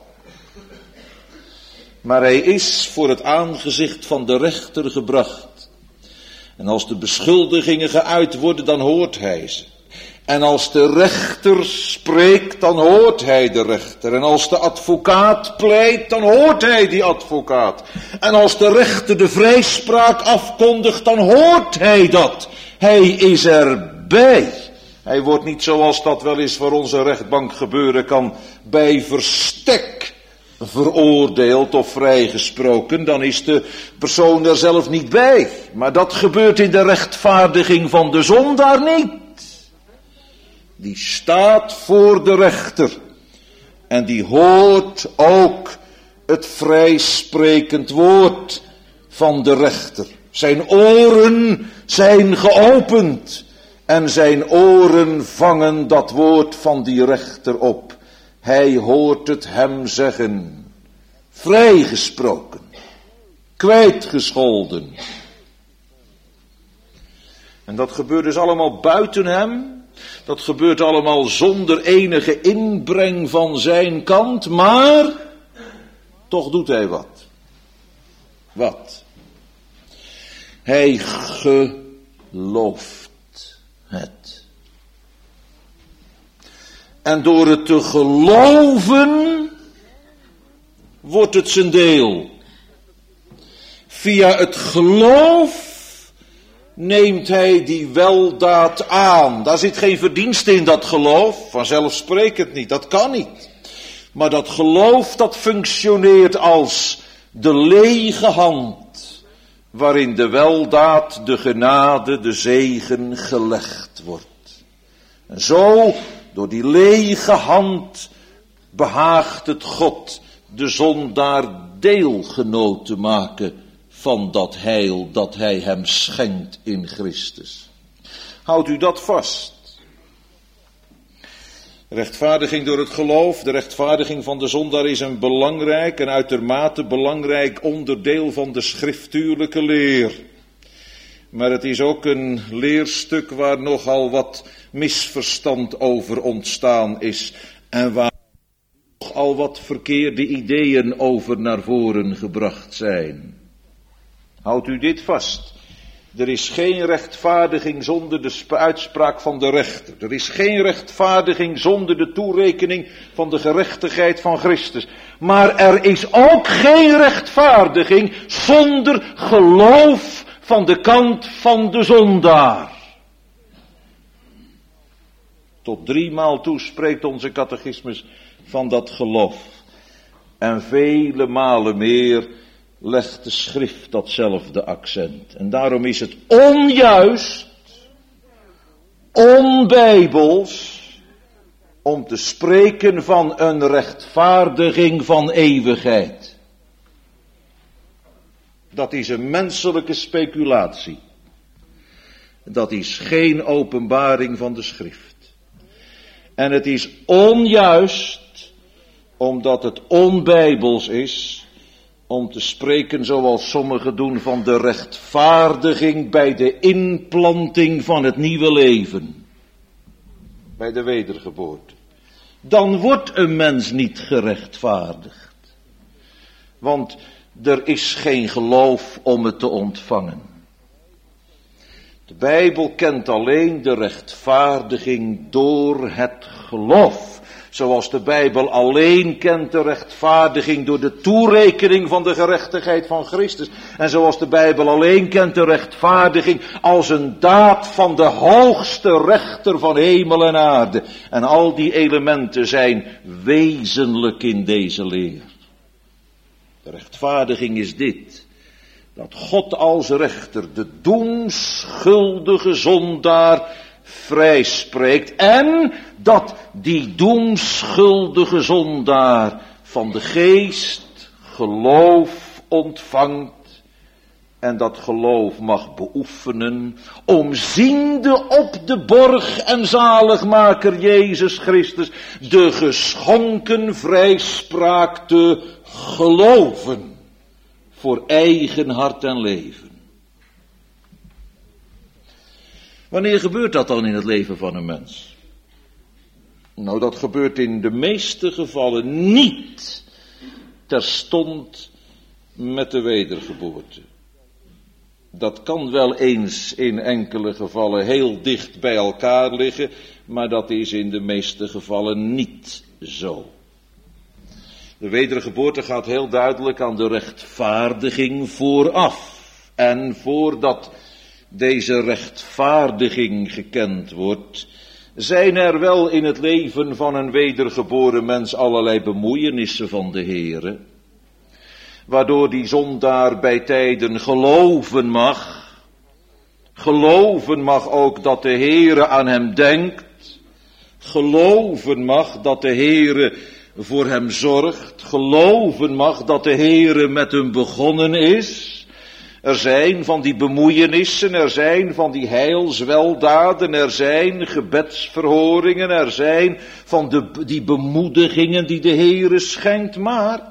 Maar hij is voor het aangezicht van de rechter gebracht. En als de beschuldigingen geuit worden, dan hoort hij ze. En als de rechter spreekt, dan hoort hij de rechter. En als de advocaat pleit, dan hoort hij die advocaat. En als de rechter de vrijspraak afkondigt, dan hoort hij dat. Hij is erbij. Hij wordt niet, zoals dat wel eens voor onze rechtbank gebeuren kan, bij verstek veroordeeld of vrijgesproken. Dan is de persoon er zelf niet bij. Maar dat gebeurt in de rechtvaardiging van de zondaar niet. Die staat voor de rechter. En die hoort ook het vrijsprekend woord van de rechter. Zijn oren zijn geopend. En zijn oren vangen dat woord van die rechter op. Hij hoort het hem zeggen. Vrijgesproken. Kwijtgescholden. En dat gebeurt dus allemaal buiten hem. Dat gebeurt allemaal zonder enige inbreng van zijn kant. Maar toch doet hij wat. Wat? Hij gelooft het. En door het te geloven wordt het zijn deel. Via het geloof neemt hij die weldaad aan. Daar zit geen verdienste in, dat geloof. Vanzelfsprekend niet, dat kan niet. Maar dat geloof, dat functioneert als de lege hand, waarin de weldaad, de genade, de zegen gelegd wordt. En zo, door die lege hand, behaagt het God de zondaar deelgenoot te maken van dat heil dat hij hem schenkt in Christus. Houdt u dat vast. Rechtvaardiging door het geloof, de rechtvaardiging van de zondaar is een belangrijk en uitermate belangrijk onderdeel van de schriftuurlijke leer. Maar het is ook een leerstuk waar nogal wat misverstand over ontstaan is en waar nogal wat verkeerde ideeën over naar voren gebracht zijn. Houdt u dit vast. Er is geen rechtvaardiging zonder de uitspraak van de rechter. Er is geen rechtvaardiging zonder de toerekening van de gerechtigheid van Christus. Maar er is ook geen rechtvaardiging zonder geloof van de kant van de zondaar. Tot 3 maal toe spreekt onze catechismus van dat geloof. En vele malen meer legt de schrift datzelfde accent. En daarom is het onjuist, onbijbels, om te spreken van een rechtvaardiging van eeuwigheid. Dat is een menselijke speculatie. Dat is geen openbaring van de schrift. En het is onjuist, omdat het onbijbels is, om te spreken zoals sommigen doen van de rechtvaardiging bij de inplanting van het nieuwe leven. Bij de wedergeboorte. Dan wordt een mens niet gerechtvaardigd. Want er is geen geloof om het te ontvangen. De Bijbel kent alleen de rechtvaardiging door het geloof. Zoals de Bijbel alleen kent de rechtvaardiging door de toerekening van de gerechtigheid van Christus. En zoals de Bijbel alleen kent de rechtvaardiging als een daad van de hoogste rechter van hemel en aarde. En al die elementen zijn wezenlijk in deze leer. De rechtvaardiging is dit: dat God als rechter de doemschuldige zondaar vrijspreekt en dat die doemschuldige zondaar van de geest geloof ontvangt en dat geloof mag beoefenen, omziende op de borg en zaligmaker Jezus Christus de geschonken vrijspraak te geloven voor eigen hart en leven. Wanneer gebeurt dat dan in het leven van een mens? Nou, dat gebeurt in de meeste gevallen niet terstond met de wedergeboorte. Dat kan wel eens in enkele gevallen heel dicht bij elkaar liggen, maar dat is in de meeste gevallen niet zo. De wedergeboorte gaat heel duidelijk aan de rechtvaardiging vooraf. En voordat deze rechtvaardiging gekend wordt, zijn er wel in het leven van een wedergeboren mens allerlei bemoeienissen van de Heere, waardoor die zondaar bij tijden geloven mag ook dat de Heere aan hem denkt, geloven mag dat de Heere voor hem zorgt, geloven mag dat de Heere met hem begonnen is. Er zijn van die bemoeienissen, er zijn van die heilsweldaden, er zijn gebedsverhoringen, er zijn van die bemoedigingen die de Heere schenkt, maar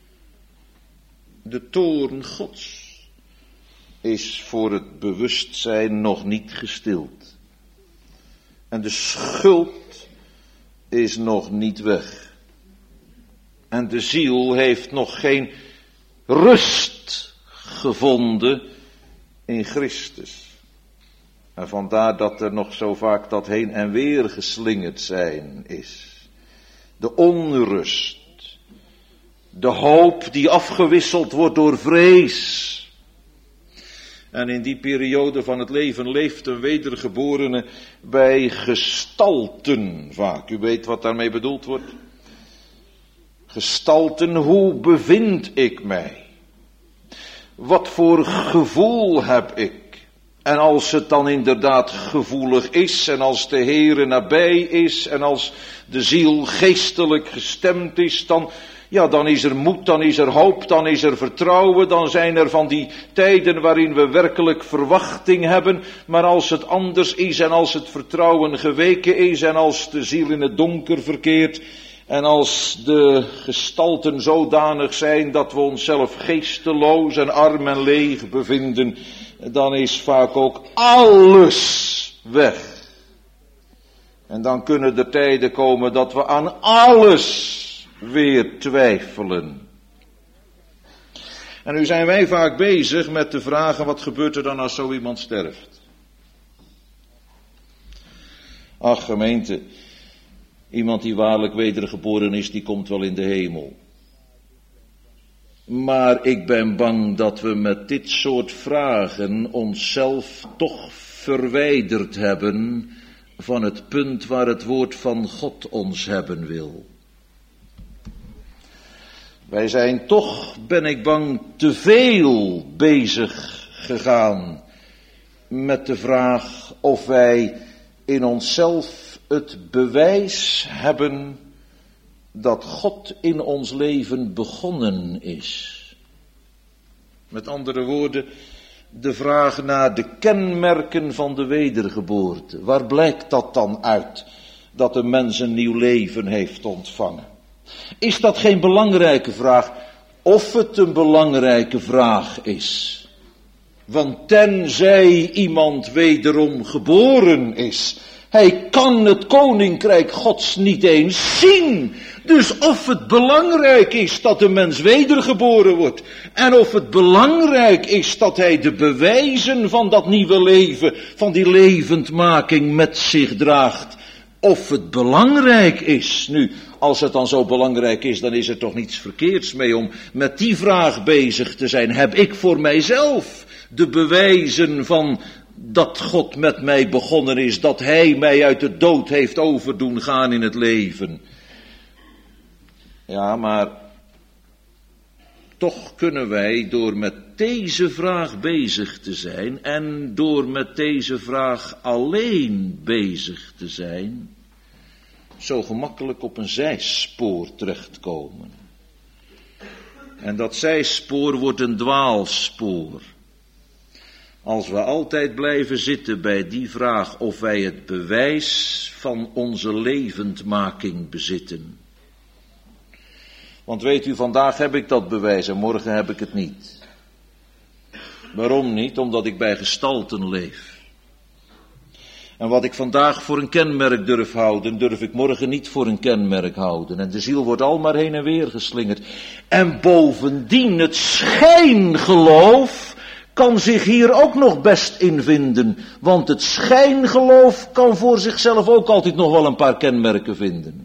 de toorn Gods is voor het bewustzijn nog niet gestild. En de schuld is nog niet weg. En de ziel heeft nog geen rust gevonden in Christus. En vandaar dat er nog zo vaak dat heen en weer geslingerd zijn is. De onrust. De hoop die afgewisseld wordt door vrees. En in die periode van het leven leeft een wedergeborene bij gestalten vaak. U weet wat daarmee bedoeld wordt. Gestalten, hoe bevind ik mij? Wat voor gevoel heb ik? En als het dan inderdaad gevoelig is, en als de Heere nabij is, en als de ziel geestelijk gestemd is, dan is er moed, dan is er hoop, dan is er vertrouwen, dan zijn er van die tijden waarin we werkelijk verwachting hebben. Maar als het anders is en als het vertrouwen geweken is en als de ziel in het donker verkeert en als de gestalten zodanig zijn dat we onszelf geesteloos en arm en leeg bevinden, dan is vaak ook alles weg. En dan kunnen er tijden komen dat we aan alles weer twijfelen. En nu zijn wij vaak bezig met de vragen: wat gebeurt er dan als zo iemand sterft? Ach, gemeente, iemand die waarlijk wedergeboren is, die komt wel in de hemel. Maar ik ben bang dat we met dit soort vragen onszelf toch verwijderd hebben van het punt waar het woord van God ons hebben wil. Wij zijn toch, ben ik bang, te veel bezig gegaan met de vraag of wij in onszelf het bewijs hebben dat God in ons leven begonnen is. Met andere woorden, de vraag naar de kenmerken van de wedergeboorte. Waar blijkt dat dan uit dat een mens een nieuw leven heeft ontvangen? Is dat geen belangrijke vraag? Of het een belangrijke vraag is. Want tenzij iemand wederom geboren is, hij kan het koninkrijk Gods niet eens zien. Dus of het belangrijk is dat de mens wedergeboren wordt, en of het belangrijk is dat hij de bewijzen van dat nieuwe leven, van die levendmaking met zich draagt, of het belangrijk is. Nu, als het dan zo belangrijk is, dan is er toch niets verkeerds mee om met die vraag bezig te zijn. Heb ik voor mijzelf de bewijzen van dat God met mij begonnen is, dat Hij mij uit de dood heeft overdoen gaan in het leven? Ja, maar toch kunnen wij door met deze vraag bezig te zijn en door met deze vraag alleen bezig te zijn, zo gemakkelijk op een zijspoor terechtkomen. En dat zijspoor wordt een dwaalspoor. Als we altijd blijven zitten bij die vraag of wij het bewijs van onze levendmaking bezitten. Want weet u, vandaag heb ik dat bewijs en morgen heb ik het niet. Waarom niet? Omdat ik bij gestalten leef. En wat ik vandaag voor een kenmerk durf houden, durf ik morgen niet voor een kenmerk houden. En de ziel wordt al maar heen en weer geslingerd. En bovendien, het schijngeloof kan zich hier ook nog best in vinden. Want het schijngeloof kan voor zichzelf ook altijd nog wel een paar kenmerken vinden.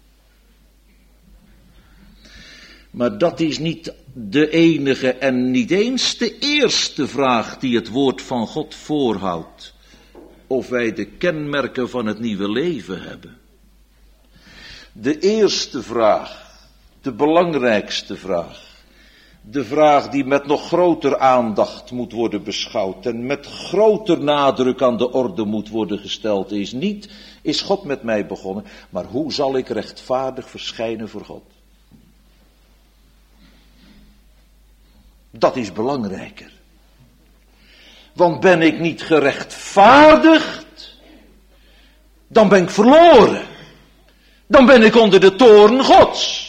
Maar dat is niet de enige en niet eens de eerste vraag die het woord van God voorhoudt. Of wij de kenmerken van het nieuwe leven hebben. De eerste vraag, de belangrijkste vraag, de vraag die met nog groter aandacht moet worden beschouwd en met groter nadruk aan de orde moet worden gesteld, is niet, is God met mij begonnen, maar hoe zal ik rechtvaardig verschijnen voor God? Dat is belangrijker. Want ben ik niet gerechtvaardigd, dan ben ik verloren. Dan ben ik onder de toorn Gods.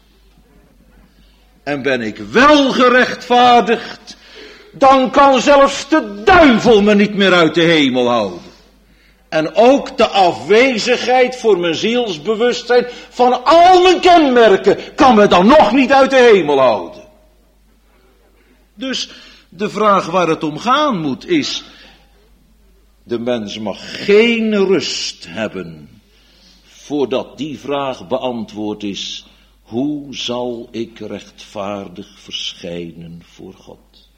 En ben ik wel gerechtvaardigd, dan kan zelfs de duivel me niet meer uit de hemel houden. En ook de afwezigheid voor mijn zielsbewustzijn van al mijn kenmerken kan me dan nog niet uit de hemel houden. Dus de vraag waar het om gaan moet is, de mens mag geen rust hebben voordat die vraag beantwoord is, hoe zal ik rechtvaardig verschijnen voor God?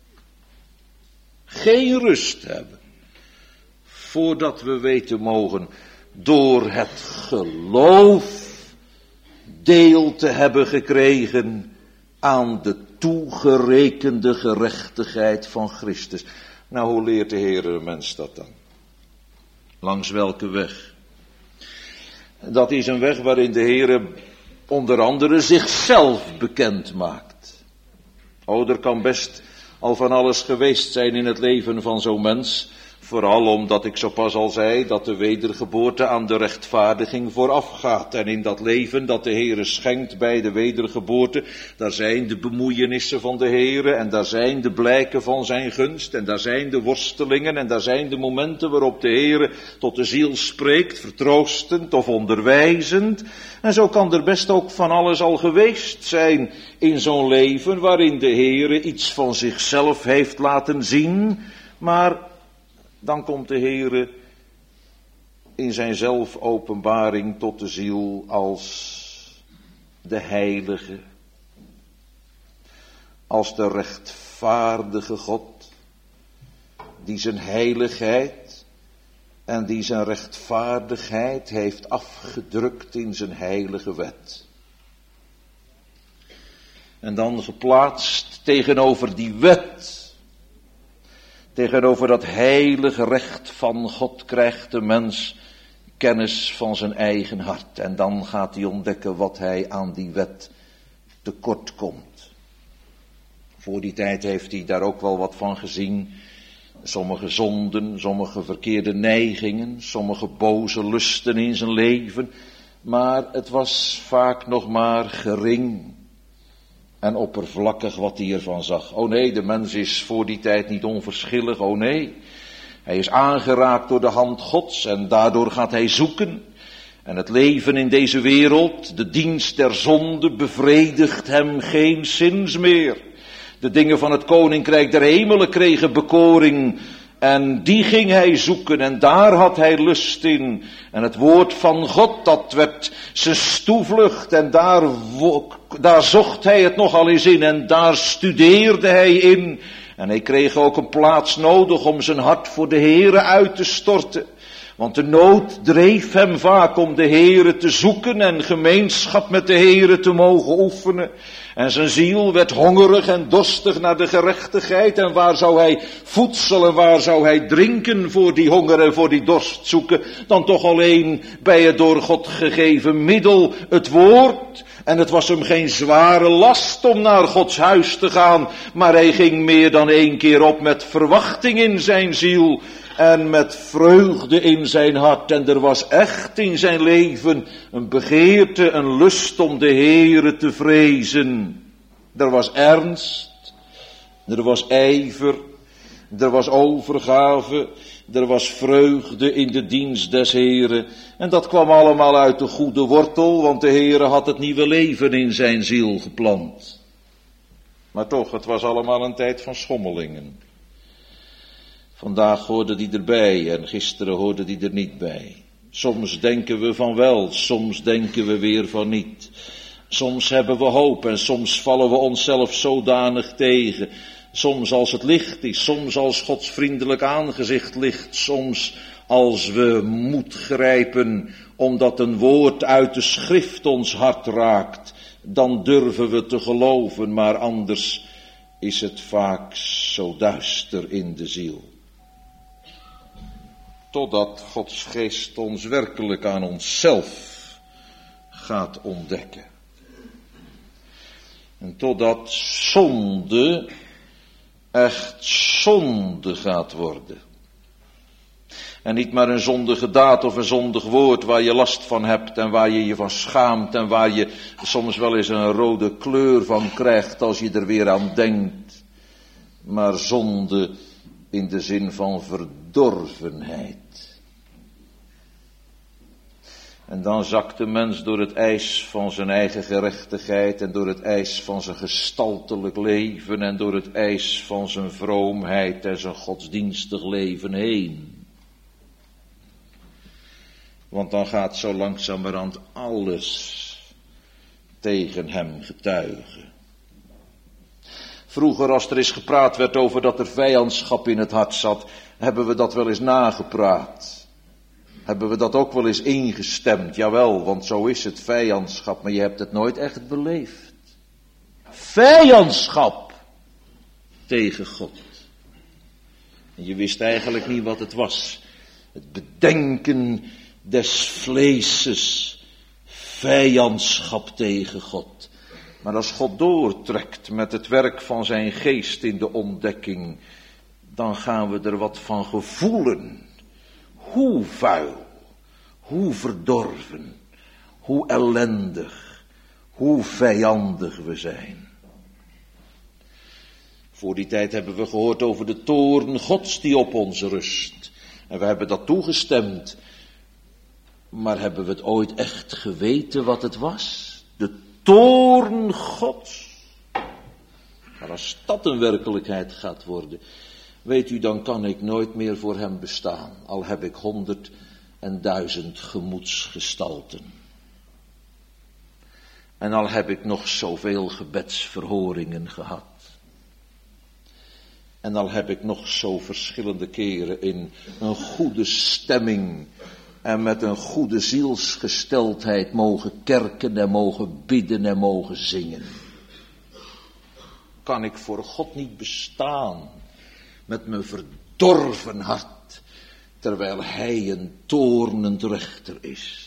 Geen rust hebben voordat we weten mogen door het geloof deel te hebben gekregen aan de toegerekende gerechtigheid van Christus. Nou, hoe leert de Heer de mens dat dan? Langs welke weg? Dat is een weg waarin de Heer onder andere zichzelf bekend maakt. Oh, er kan best al van alles geweest zijn in het leven van zo'n mens. Vooral omdat ik zo pas al zei dat de wedergeboorte aan de rechtvaardiging voorafgaat. En in dat leven dat de Heere schenkt bij de wedergeboorte, daar zijn de bemoeienissen van de Heere en daar zijn de blijken van zijn gunst en daar zijn de worstelingen en daar zijn de momenten waarop de Heere tot de ziel spreekt, vertroostend of onderwijzend. En zo kan er best ook van alles al geweest zijn in zo'n leven waarin de Heere iets van zichzelf heeft laten zien, maar dan komt de Heere in zijn zelfopenbaring tot de ziel als de heilige, als de rechtvaardige God, die zijn heiligheid en die zijn rechtvaardigheid heeft afgedrukt in zijn heilige wet. En dan geplaatst tegenover die wet, tegenover dat heilige recht van God krijgt de mens kennis van zijn eigen hart. En dan gaat hij ontdekken wat hij aan die wet tekort komt. Voor die tijd heeft hij daar ook wel wat van gezien. Sommige zonden, sommige verkeerde neigingen, sommige boze lusten in zijn leven. Maar het was vaak nog maar gering en oppervlakkig wat hij ervan zag. Oh nee, de mens is voor die tijd niet onverschillig, oh nee. Hij is aangeraakt door de hand Gods en daardoor gaat hij zoeken. En het leven in deze wereld, de dienst der zonde, bevredigt hem geenszins meer. De dingen van het koninkrijk der hemelen kregen bekoring en die ging hij zoeken en daar had hij lust in. En het woord van God, dat werd zijn toevlucht en daar zocht hij het nogal eens in en daar studeerde hij in. En hij kreeg ook een plaats nodig om zijn hart voor de Heere uit te storten. Want de nood dreef hem vaak om de Heere te zoeken en gemeenschap met de Heere te mogen oefenen. En zijn ziel werd hongerig en dorstig naar de gerechtigheid. En waar zou hij voedsel en waar zou hij drinken voor die honger en voor die dorst zoeken? Dan toch alleen bij het door God gegeven middel, het woord. En het was hem geen zware last om naar Gods huis te gaan. Maar hij ging meer dan 1 keer op met verwachting in zijn ziel. En met vreugde in zijn hart. En er was echt in zijn leven een begeerte, een lust om de Heere te vrezen. Er was ernst. Er was ijver. Er was overgave. Er was vreugde in de dienst des Heeren. En dat kwam allemaal uit de goede wortel. Want de Heere had het nieuwe leven in zijn ziel geplant. Maar toch, het was allemaal een tijd van schommelingen. Vandaag hoorde die erbij en gisteren hoorde die er niet bij. Soms denken we van wel, soms denken we weer van niet. Soms hebben we hoop en soms vallen we onszelf zodanig tegen. Soms als het licht is, soms als Gods vriendelijk aangezicht ligt. Soms als we moed grijpen omdat een woord uit de schrift ons hart raakt. Dan durven we te geloven, maar anders is het vaak zo duister in de ziel. Totdat Gods geest ons werkelijk aan onszelf gaat ontdekken. En totdat zonde echt zonde gaat worden. En niet maar een zondige daad of een zondig woord waar je last van hebt en waar je je van schaamt en waar je soms wel eens een rode kleur van krijgt als je er weer aan denkt. Maar zonde in de zin van verdorvenheid. En dan zakt de mens door het ijs van zijn eigen gerechtigheid en door het ijs van zijn gestaltelijk leven en door het ijs van zijn vroomheid en zijn godsdienstig leven heen. Want dan gaat zo langzamerhand alles tegen hem getuigen. Vroeger als er eens gepraat werd over dat er vijandschap in het hart zat, hebben we dat wel eens nagepraat. Hebben we dat ook wel eens ingestemd? Jawel, want zo is het, vijandschap, maar je hebt het nooit echt beleefd. Vijandschap tegen God. En je wist eigenlijk niet wat het was. Het bedenken des vleeses, vijandschap tegen God. Maar als God doortrekt met het werk van zijn geest in de ontdekking, dan gaan we er wat van gevoelen. Hoe vuil, hoe verdorven, hoe ellendig, hoe vijandig we zijn. Voor die tijd hebben we gehoord over de toorn Gods die op ons rust. En we hebben dat toegestemd. Maar hebben we het ooit echt geweten wat het was? De toorn Gods. Maar als dat een werkelijkheid gaat worden, weet u, dan kan ik nooit meer voor hem bestaan. Al heb ik 100 en 1000 gemoedsgestalten. En al heb ik nog zoveel gebedsverhoringen gehad. En al heb ik nog zo verschillende keren in een goede stemming en met een goede zielsgesteldheid mogen kerken en mogen bidden en mogen zingen. Kan ik voor God niet bestaan met mijn verdorven hart, terwijl hij een toornend rechter is.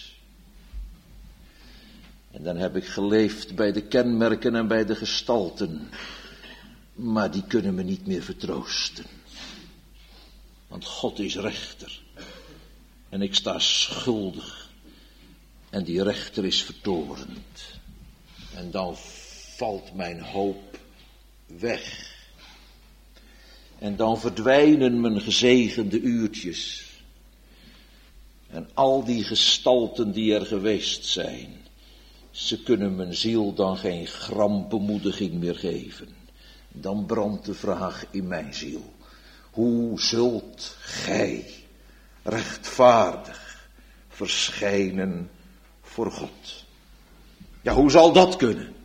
En dan heb ik geleefd bij de kenmerken en bij de gestalten, maar die kunnen me niet meer vertroosten. Want God is rechter. En ik sta schuldig. En die rechter is vertorend. En dan valt mijn hoop weg. En dan verdwijnen mijn gezegende uurtjes. En al die gestalten die er geweest zijn, ze kunnen mijn ziel dan geen gram bemoediging meer geven. Dan brandt de vraag in mijn ziel. Hoe zult gij rechtvaardig verschijnen voor God? Ja, hoe zal dat kunnen?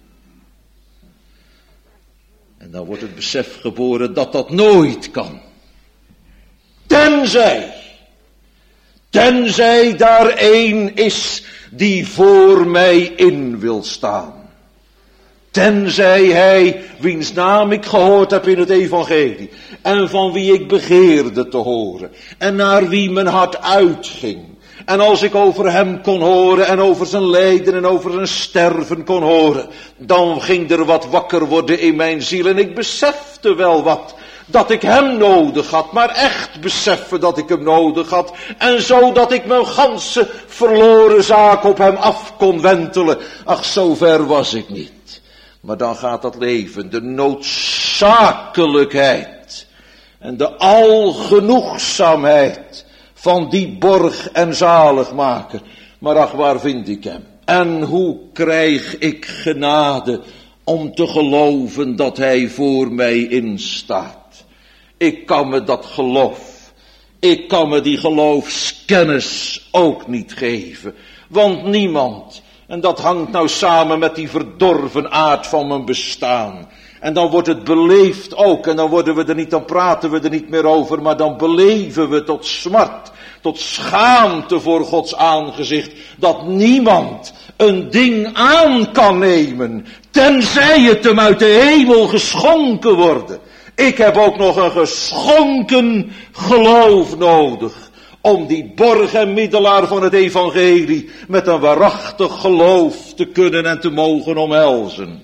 En dan wordt het besef geboren dat dat nooit kan. Tenzij tenzij daar één is die voor mij in wil staan. Tenzij hij, wiens naam ik gehoord heb in het evangelie, en van wie ik begeerde te horen, en naar wie mijn hart uitging. En als ik over hem kon horen en over zijn lijden en over zijn sterven kon horen, dan ging er wat wakker worden in mijn ziel. En ik besefte wel wat, dat ik hem nodig had, maar echt beseffen dat ik hem nodig had. En zo dat ik mijn ganse verloren zaak op hem af kon wentelen. Ach, zover was ik niet. Maar dan gaat dat leven, de noodzakelijkheid en de algenoegzaamheid van die borg en zaligmaker. Maar ach, waar vind ik hem? En hoe krijg ik genade om te geloven dat hij voor mij instaat? Ik kan me dat geloof, ik kan me die geloofskennis ook niet geven. Want niemand, en dat hangt nou samen met die verdorven aard van mijn bestaan. En dan wordt het beleefd ook, en dan praten we er niet meer over, maar dan beleven we tot smart, tot schaamte voor Gods aangezicht, dat niemand een ding aan kan nemen, tenzij het hem uit de hemel geschonken wordt. Ik heb ook nog een geschonken geloof nodig, om die borg en middelaar van het evangelie met een waarachtig geloof te kunnen en te mogen omhelzen.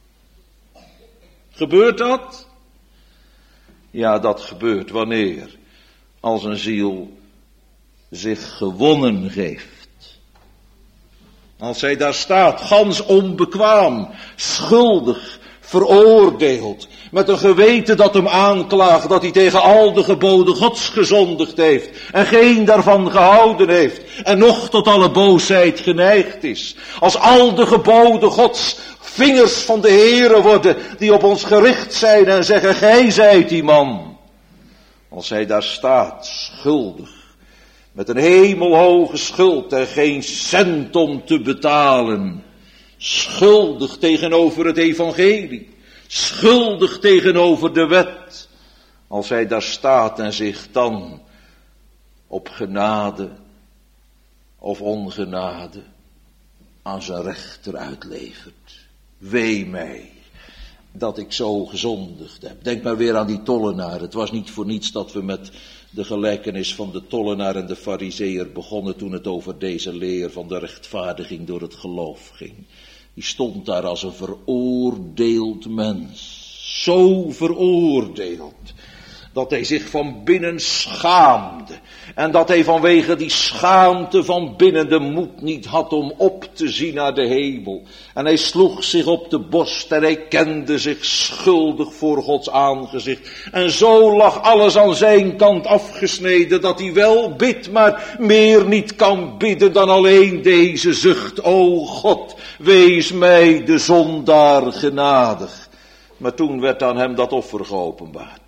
Gebeurt dat? Ja, dat gebeurt wanneer? Als een ziel zich gewonnen geeft. Als hij daar staat, gans onbekwaam, schuldig, veroordeeld, met een geweten dat hem aanklaagt, dat hij tegen al de geboden Gods gezondigd heeft, en geen daarvan gehouden heeft, en nog tot alle boosheid geneigd is. Als al de geboden Gods vingers van de Heere worden, die op ons gericht zijn en zeggen, gij zijt die man. Als hij daar staat, schuldig, met een hemelhoge schuld en geen cent om te betalen, schuldig tegenover het evangelie, schuldig tegenover de wet. Als hij daar staat en zich dan op genade of ongenade aan zijn rechter uitlevert. Wee mij dat ik zo gezondigd heb. Denk maar weer aan die tollenaar. Het was niet voor niets dat we met de gelijkenis van de tollenaar en de farizeeër begonnen toen het over deze leer van de rechtvaardiging door het geloof ging. Die stond daar als een veroordeeld mens. Zo veroordeeld, dat hij zich van binnen schaamde. En dat hij vanwege die schaamte van binnen de moed niet had om op te zien naar de hemel. En hij sloeg zich op de borst en hij kende zich schuldig voor Gods aangezicht. En zo lag alles aan zijn kant afgesneden, dat hij wel bidt, maar meer niet kan bidden dan alleen deze zucht. O God, wees mij de zondaar genadig. Maar toen werd aan hem dat offer geopenbaard.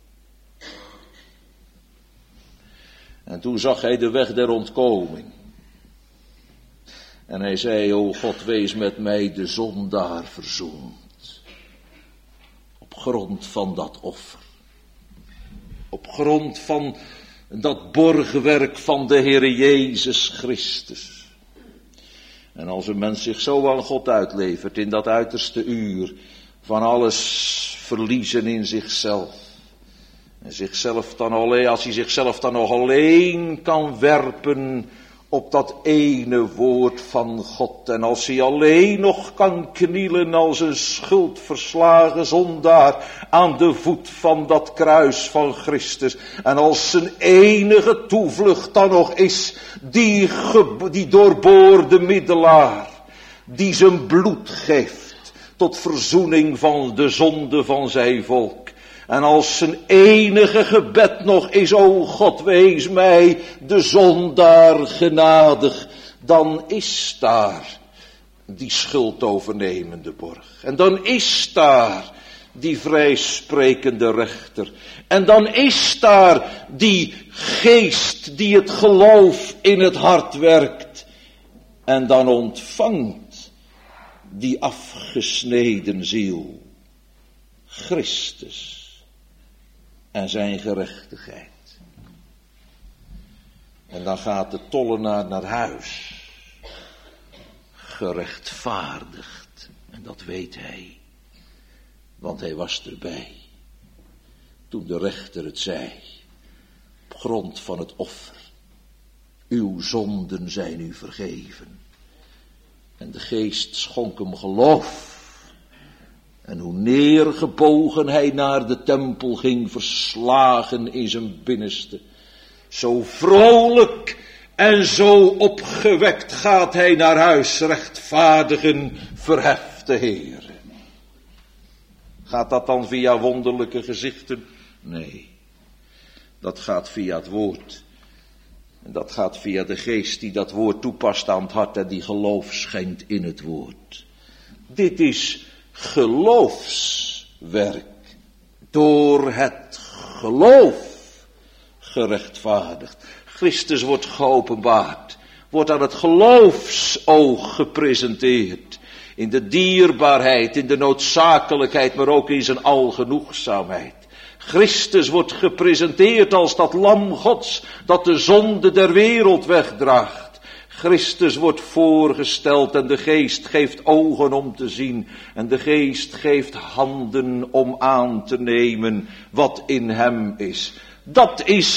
En toen zag hij de weg der ontkoming. En hij zei, o God, wees met mij de zondaar verzoend. Op grond van dat offer. Op grond van dat borgwerk van de Heere Jezus Christus. En als een mens zich zo aan God uitlevert in dat uiterste uur van alles verliezen in zichzelf. En zichzelf dan alleen, als hij zichzelf dan nog alleen kan werpen op dat ene woord van God. En als hij alleen nog kan knielen als een schuldverslagen zondaar aan de voet van dat kruis van Christus. En als zijn enige toevlucht dan nog is die doorboorde middelaar, die zijn bloed geeft tot verzoening van de zonde van zijn volk. En als zijn enige gebed nog is, o God, wees mij de zondaar genadig, dan is daar die schuldovernemende borg. En dan is daar die vrijsprekende rechter. En dan is daar die geest die het geloof in het hart werkt. En dan ontvangt die afgesneden ziel Christus en zijn gerechtigheid. En dan gaat de tollenaar naar huis. Gerechtvaardigd. En dat weet hij. Want hij was erbij. Toen de rechter het zei. Op grond van het offer. Uw zonden zijn u vergeven. En de geest schonk hem geloof. En hoe neergebogen hij naar de tempel ging, verslagen in zijn binnenste. Zo vrolijk en zo opgewekt gaat hij naar huis, rechtvaardigen, verhefte Heer. Gaat dat dan via wonderlijke gezichten? Nee, dat gaat via het woord. En dat gaat via de geest die dat woord toepast aan het hart en die geloof schenkt in het woord. Dit is geloofswerk. Door het geloof gerechtvaardigd. Christus wordt geopenbaard. Wordt aan het geloofsoog gepresenteerd. In de dierbaarheid, in de noodzakelijkheid, maar ook in zijn algenoegzaamheid. Christus wordt gepresenteerd als dat lam Gods dat de zonde der wereld wegdraagt. Christus wordt voorgesteld en de geest geeft ogen om te zien. En de geest geeft handen om aan te nemen wat in hem is. Dat is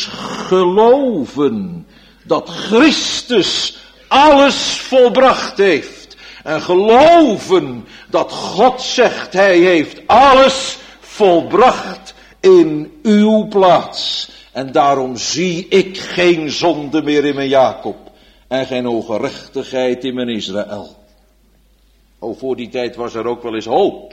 geloven dat Christus alles volbracht heeft. En geloven dat God zegt hij heeft alles volbracht in uw plaats. En daarom zie ik geen zonde meer in mijn Jacob. En geen ongerechtigheid in mijn Israël. Voor die tijd was er ook wel eens hoop.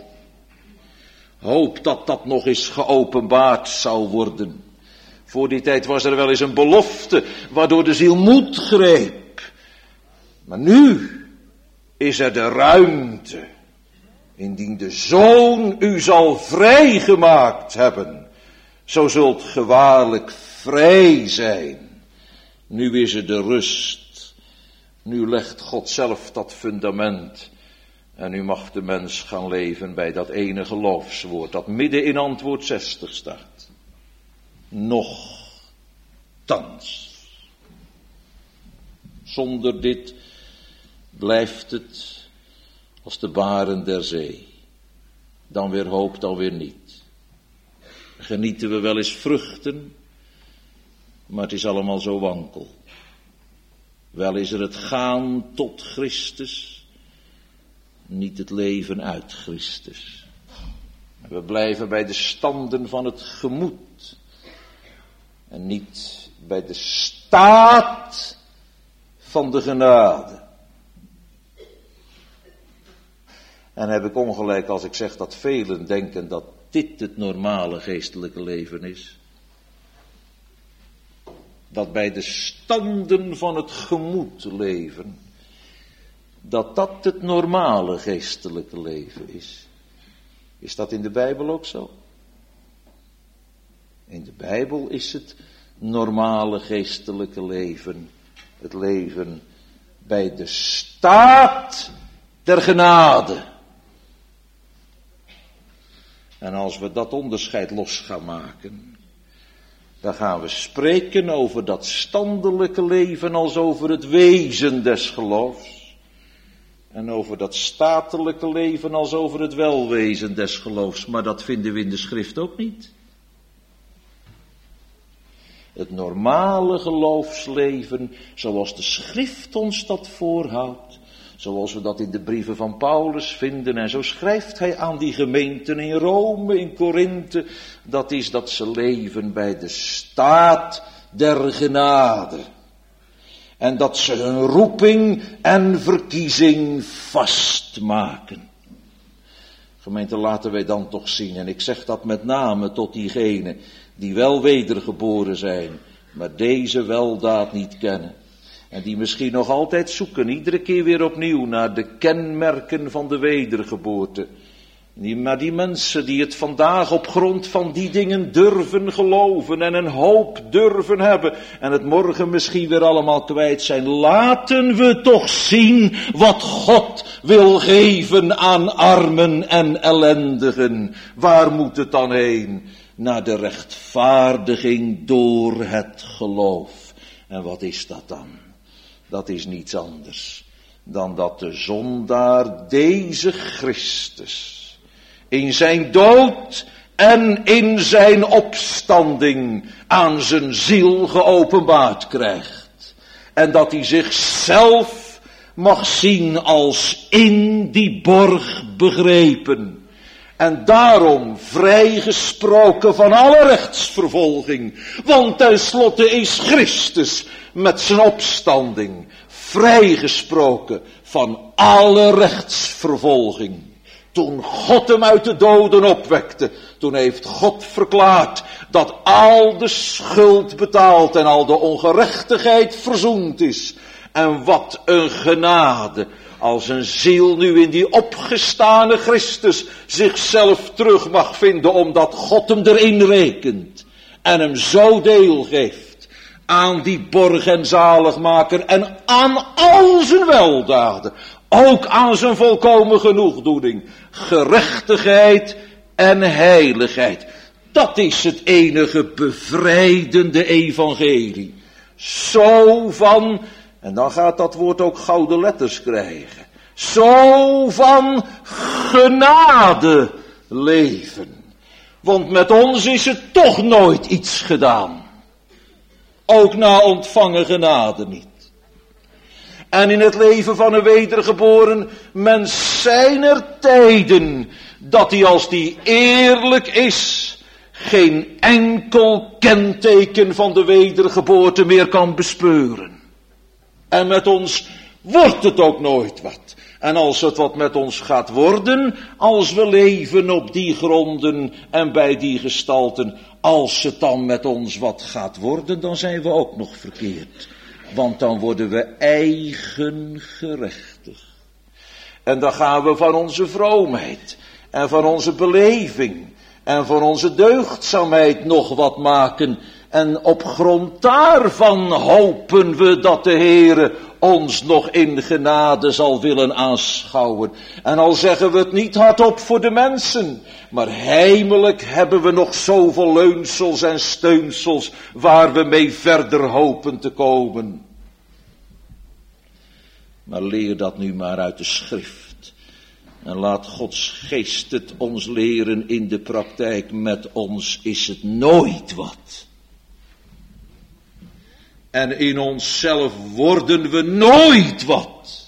Hoop dat dat nog eens geopenbaard zou worden. Voor die tijd was er wel eens een belofte waardoor de ziel moed greep. Maar nu is er de ruimte. Indien de Zoon u zal vrijgemaakt hebben, zo zult ge waarlijk vrij zijn. Nu is er de rust. Nu legt God zelf dat fundament. En nu mag de mens gaan leven bij dat ene geloofswoord dat midden in antwoord 60 staat. Nochtans. Zonder dit blijft het als de baren der zee. Dan weer hoop, dan weer niet. Genieten we wel eens vruchten, maar het is allemaal zo wankel. Wel is er het gaan tot Christus, niet het leven uit Christus. We blijven bij de standen van het gemoed en niet bij de staat van de genade. En heb ik ongelijk als ik zeg dat velen denken dat dit het normale geestelijke leven is. Dat bij de standen van het gemoed leven, dat dat het normale geestelijke leven is. Is dat in de Bijbel ook zo? In de Bijbel is het normale geestelijke leven, het leven bij de staat der genade. En als we dat onderscheid los gaan maken, dan gaan we spreken over dat standelijke leven als over het wezen des geloofs. En over dat statelijke leven als over het welwezen des geloofs. Maar dat vinden we in de schrift ook niet. Het normale geloofsleven, zoals de schrift ons dat voorhoudt. Zoals we dat in de brieven van Paulus vinden. En zo schrijft hij aan die gemeenten in Rome, in Korinthe. Dat is dat ze leven bij de staat der genade. En dat ze hun roeping en verkiezing vastmaken. Gemeente, laten wij dan toch zien. En ik zeg dat met name tot diegenen die wel wedergeboren zijn, maar deze weldaad niet kennen. En die misschien nog altijd zoeken, iedere keer weer opnieuw, naar de kenmerken van de wedergeboorte. Maar die mensen die het vandaag op grond van die dingen durven geloven en een hoop durven hebben en het morgen misschien weer allemaal kwijt zijn, laten we toch zien wat God wil geven aan armen en ellendigen. Waar moet het dan heen? Naar de rechtvaardiging door het geloof. En wat is dat dan? Dat is niets anders dan dat de zondaar deze Christus in zijn dood en in zijn opstanding aan zijn ziel geopenbaard krijgt. En dat hij zichzelf mag zien als in die borg begrepen. En daarom vrijgesproken van alle rechtsvervolging. Want tenslotte is Christus met zijn opstanding vrijgesproken van alle rechtsvervolging. Toen God hem uit de doden opwekte, toen heeft God verklaard dat al de schuld betaald en al de ongerechtigheid verzoend is. En wat een genade, als een ziel nu in die opgestane Christus zichzelf terug mag vinden, omdat God hem erin rekent en hem zo deel geeft aan die borg en zaligmaker en aan al zijn weldaden, ook aan zijn volkomen genoegdoening, gerechtigheid en heiligheid. Dat is het enige bevrijdende evangelie. Zo van, en dan gaat dat woord ook gouden letters krijgen, zo van genade leven. Want met ons is er toch nooit iets gedaan. Ook na ontvangen genade niet. En in het leven van een wedergeboren mens zijn er tijden dat hij, als die eerlijk is, geen enkel kenteken van de wedergeboorte meer kan bespeuren. En met ons wordt het ook nooit wat. En als het wat met ons gaat worden, als we leven op die gronden en bij die gestalten, als het dan met ons wat gaat worden, dan zijn we ook nog verkeerd. Want dan worden we eigengerechtig. En dan gaan we van onze vroomheid en van onze beleving en van onze deugdzaamheid nog wat maken. En op grond daarvan hopen we dat de Heere ons nog in genade zal willen aanschouwen. En al zeggen we het niet hardop voor de mensen, maar heimelijk hebben we nog zoveel leunsels en steunsels waar we mee verder hopen te komen. Maar leer dat nu maar uit de schrift. En laat Gods geest het ons leren in de praktijk. Met ons is het nooit wat. En in onszelf worden we nooit wat.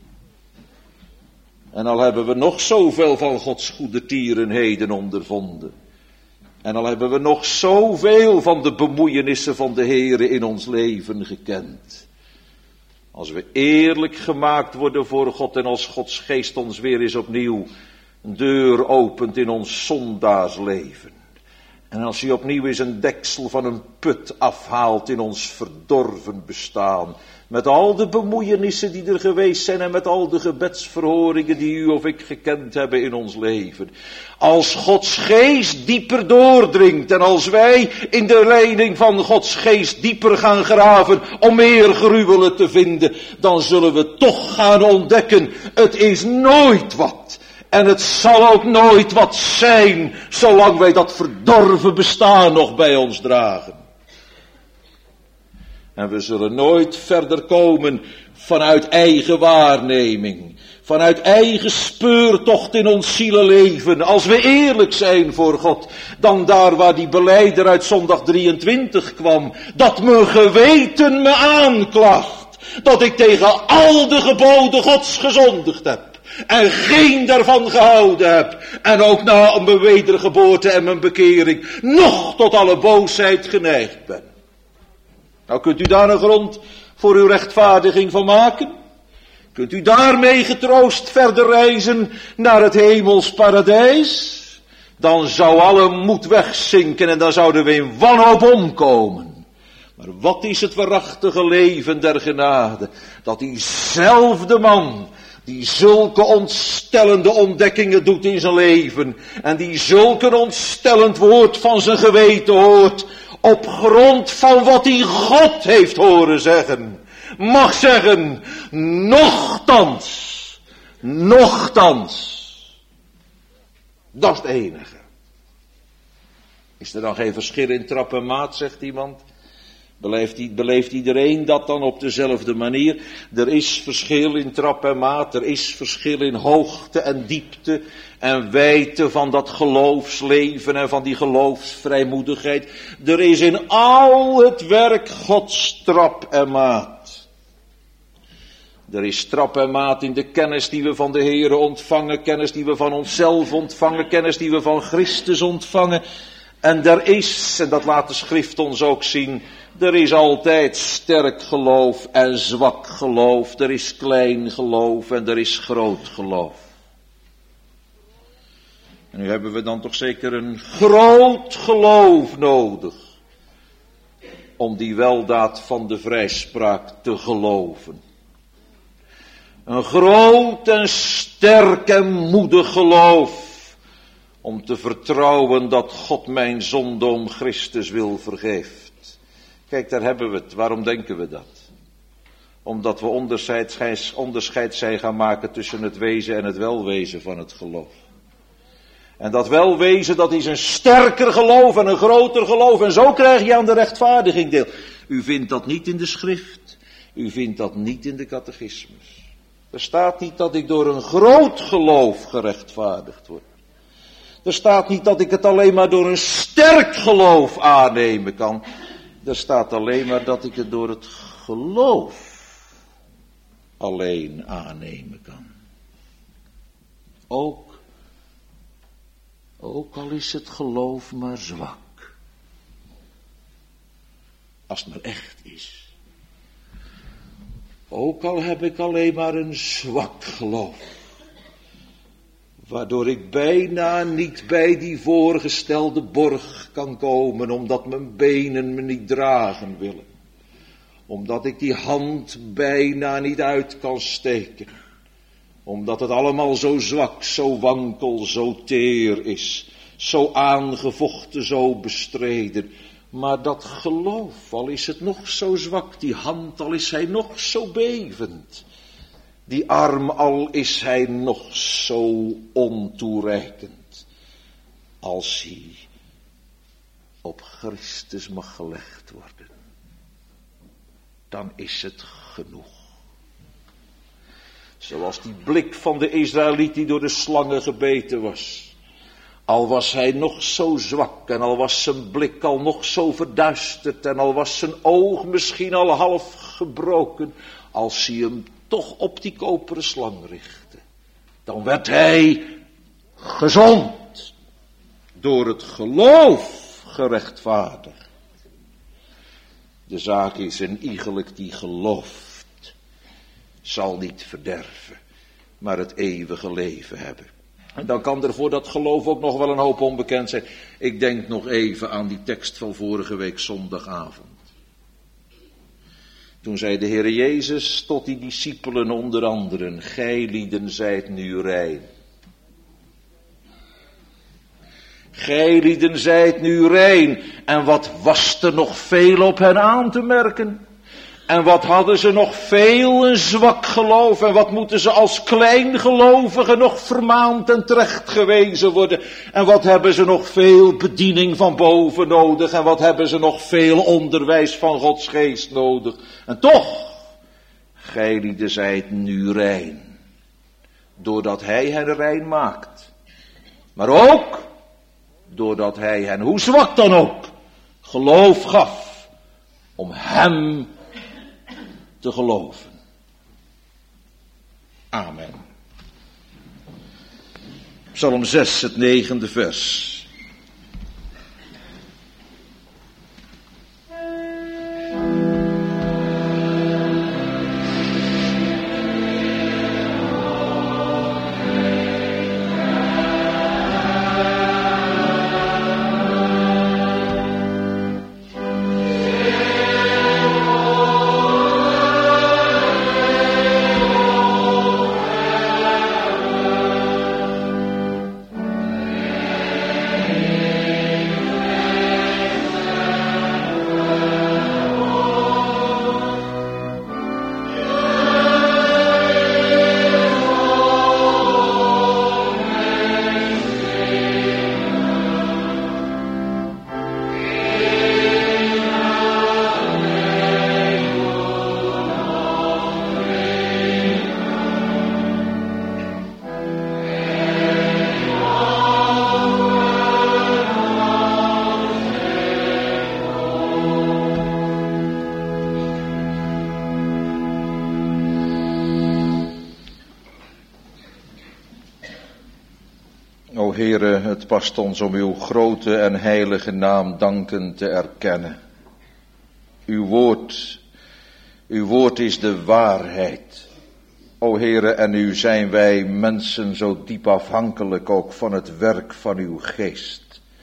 En al hebben we nog zoveel van Gods goede tierenheden ondervonden. En al hebben we nog zoveel van de bemoeienissen van de Heere in ons leven gekend. Als we eerlijk gemaakt worden voor God en als Gods geest ons weer eens opnieuw een deur opent in ons zondaarsleven. En als hij opnieuw eens een deksel van een put afhaalt in ons verdorven bestaan. Met al de bemoeienissen die er geweest zijn en met al de gebedsverhoringen die u of ik gekend hebben in ons leven. Als Gods geest dieper doordringt en als wij in de leiding van Gods geest dieper gaan graven om meer gruwelen te vinden, dan zullen we toch gaan ontdekken, het is nooit wat. En het zal ook nooit wat zijn, zolang wij dat verdorven bestaan nog bij ons dragen. En we zullen nooit verder komen vanuit eigen waarneming, vanuit eigen speurtocht in ons zielenleven, als we eerlijk zijn voor God, dan daar waar die belijder uit zondag 23 kwam, dat mijn geweten me aanklaagt, dat ik tegen al de geboden Gods gezondigd heb. En geen daarvan gehouden heb. En ook na mijn wedergeboorte en mijn bekering nog tot alle boosheid geneigd ben. Nou, kunt u daar een grond voor uw rechtvaardiging van maken? Kunt u daarmee getroost verder reizen naar het hemels paradijs? Dan zou alle moed wegzinken en dan zouden we in wanhoop omkomen. Maar wat is het waarachtige leven der genade? Dat diezelfde man die zulke ontstellende ontdekkingen doet in zijn leven en die zulke ontstellend woord van zijn geweten hoort, op grond van wat hij God heeft horen zeggen, mag zeggen, nochtans, dat is het enige. Is er dan geen verschil in trap en maat, zegt iemand? Beleeft iedereen dat dan op dezelfde manier? Er is verschil in trap en maat, er is verschil in hoogte en diepte en wijdte van dat geloofsleven en van die geloofsvrijmoedigheid. Er is in al het werk Gods trap en maat. Er is trap en maat in de kennis die we van de Heere ontvangen, kennis die we van onszelf ontvangen, kennis die we van Christus ontvangen. En er is, en dat laat de schrift ons ook zien, er is altijd sterk geloof en zwak geloof. Er is klein geloof en er is groot geloof. En nu hebben we dan toch zeker een groot geloof nodig om die weldaad van de vrijspraak te geloven. Een groot en sterk en moedig geloof om te vertrouwen dat God mijn zonde om Christus wil vergeeft. Kijk, daar hebben we het. Waarom denken we dat? Omdat we onderscheid zijn gaan maken tussen het wezen en het welwezen van het geloof. En dat welwezen, dat is een sterker geloof en een groter geloof. En zo krijg je aan de rechtvaardiging deel. U vindt dat niet in de schrift. U vindt dat niet in de catechismus. Er staat niet dat ik door een groot geloof gerechtvaardigd word. Er staat niet dat ik het alleen maar door een sterk geloof aannemen kan. Er staat alleen maar dat ik het door het geloof alleen aannemen kan. Ook al is het geloof maar zwak. Als het maar echt is. Ook al heb ik alleen maar een zwak geloof. Waardoor ik bijna niet bij die voorgestelde borg kan komen, omdat mijn benen me niet dragen willen. Omdat ik die hand bijna niet uit kan steken. Omdat het allemaal zo zwak, zo wankel, zo teer is. Zo aangevochten, zo bestreden. Maar dat geloof, al is het nog zo zwak, die hand, al is hij nog zo bevend. Die arm, al is hij nog zo ontoereikend. Als hij op Christus mag gelegd worden. Dan is het genoeg. Zoals die blik van de Israëliet die door de slangen gebeten was. Al was hij nog zo zwak en al was zijn blik al nog zo verduisterd en al was zijn oog misschien al half gebroken. Als hij hem toch op die koperen slang richtte, dan werd hij gezond, door het geloof gerechtvaardigd. De zaak is, een iegelijk die gelooft, zal niet verderven, maar het eeuwige leven hebben. En dan kan er voor dat geloof ook nog wel een hoop onbekend zijn. Ik denk nog even aan die tekst van vorige week zondagavond. Toen zei de Heer Jezus tot die discipelen onder anderen: gij lieden zijt nu rein. Gij lieden zijt nu rein. En wat was er nog veel op hen aan te merken? En wat hadden ze nog veel een zwak geloof? En wat moeten ze als kleingelovigen nog vermaand en terecht gewezen worden? En wat hebben ze nog veel bediening van boven nodig? En wat hebben ze nog veel onderwijs van Gods geest nodig? En toch, gij lieden zijt nu rein. Doordat hij hen rein maakt. Maar ook doordat hij hen, hoe zwak dan ook, geloof gaf om hem te geloven. Amen. Psalm 6, het 9e vers. Heere, het past ons om uw grote en heilige naam danken te erkennen. Uw woord is de waarheid. O Heere, en u zijn wij mensen zo diep afhankelijk ook van het werk van uw geest.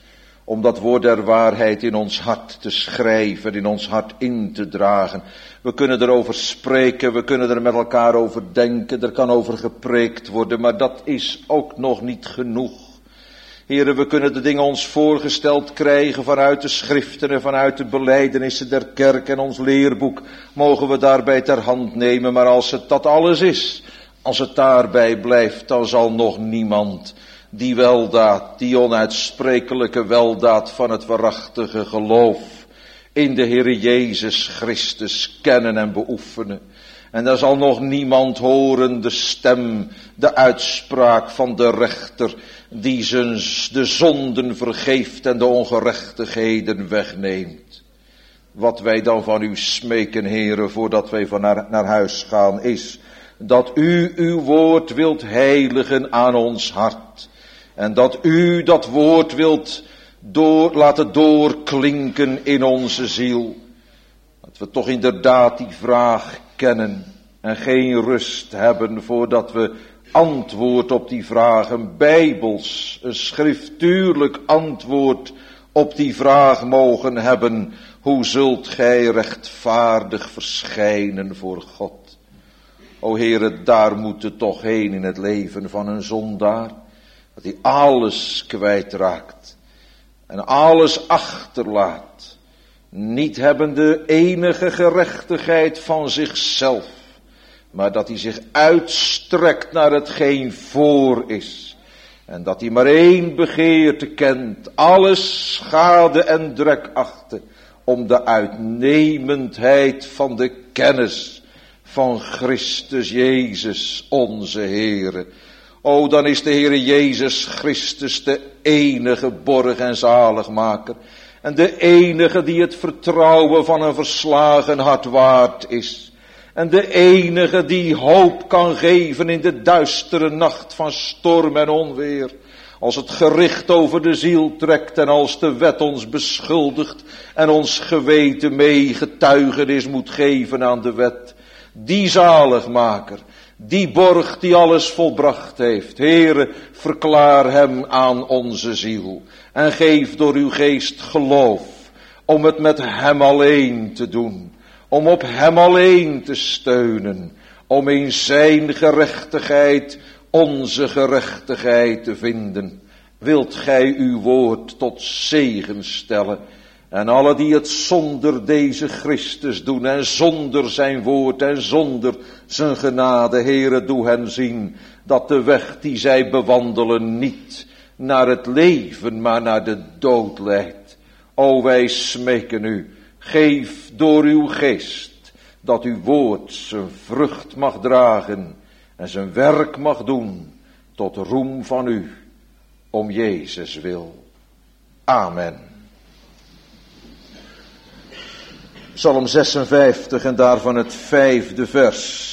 Om dat woord der waarheid in ons hart te schrijven, in ons hart in te dragen. We kunnen erover spreken, we kunnen er met elkaar over denken, er kan over gepreekt worden, maar dat is ook nog niet genoeg. Heere, we kunnen de dingen ons voorgesteld krijgen vanuit de schriften en vanuit de belijdenissen der kerk en ons leerboek. Mogen we daarbij ter hand nemen, maar als het dat alles is, als het daarbij blijft, dan zal nog niemand die weldaad, die onuitsprekelijke weldaad van het waarachtige geloof in de Heere Jezus Christus kennen en beoefenen. En daar zal nog niemand horen de stem, de uitspraak van de rechter, die de zonden vergeeft en de ongerechtigheden wegneemt. Wat wij dan van u smeken, Heere, voordat wij van naar huis gaan, is dat u uw woord wilt heiligen aan ons hart. En dat u dat woord wilt laten doorklinken in onze ziel. Dat we toch inderdaad die vraag kennen en geen rust hebben voordat we antwoord op die vraag, een bijbels, een schriftuurlijk antwoord op die vraag mogen hebben. Hoe zult gij rechtvaardig verschijnen voor God? O Heere, daar moet het toch heen in het leven van een zondaar. Dat hij alles kwijtraakt en alles achterlaat. Niet hebbende enige gerechtigheid van zichzelf, maar dat hij zich uitstrekt naar hetgeen voor is. En dat hij maar één begeerte kent, alles schade en drek achten, om de uitnemendheid van de kennis van Christus Jezus onze Heere. O, dan is de Heere Jezus Christus de enige borg en zaligmaker. En de enige die het vertrouwen van een verslagen hart waard is. En de enige die hoop kan geven in de duistere nacht van storm en onweer. Als het gericht over de ziel trekt en als de wet ons beschuldigt en ons geweten mee getuigenis moet geven aan de wet. Die zaligmaker, die borg die alles volbracht heeft. Heere, verklaar hem aan onze ziel. En geef door uw geest geloof om het met hem alleen te doen. Om op hem alleen te steunen. Om in zijn gerechtigheid onze gerechtigheid te vinden. Wilt gij uw woord tot zegen stellen. En alle die het zonder deze Christus doen en zonder zijn woord en zonder zijn genade, Heere, doe hen zien dat de weg die zij bewandelen niet naar het leven, maar naar de dood leidt. O, wij smeken u, geef door uw geest dat uw woord zijn vrucht mag dragen en zijn werk mag doen tot roem van u, om Jezus wil. Amen. Psalm 56 en daarvan het 5e vers.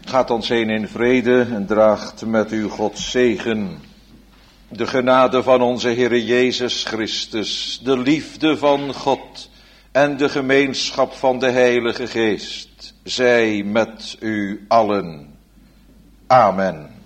Gaat ons heen in vrede en draagt met u Gods zegen. De genade van onze Heere Jezus Christus, de liefde van God en de gemeenschap van de Heilige Geest, zij met u allen. Amen.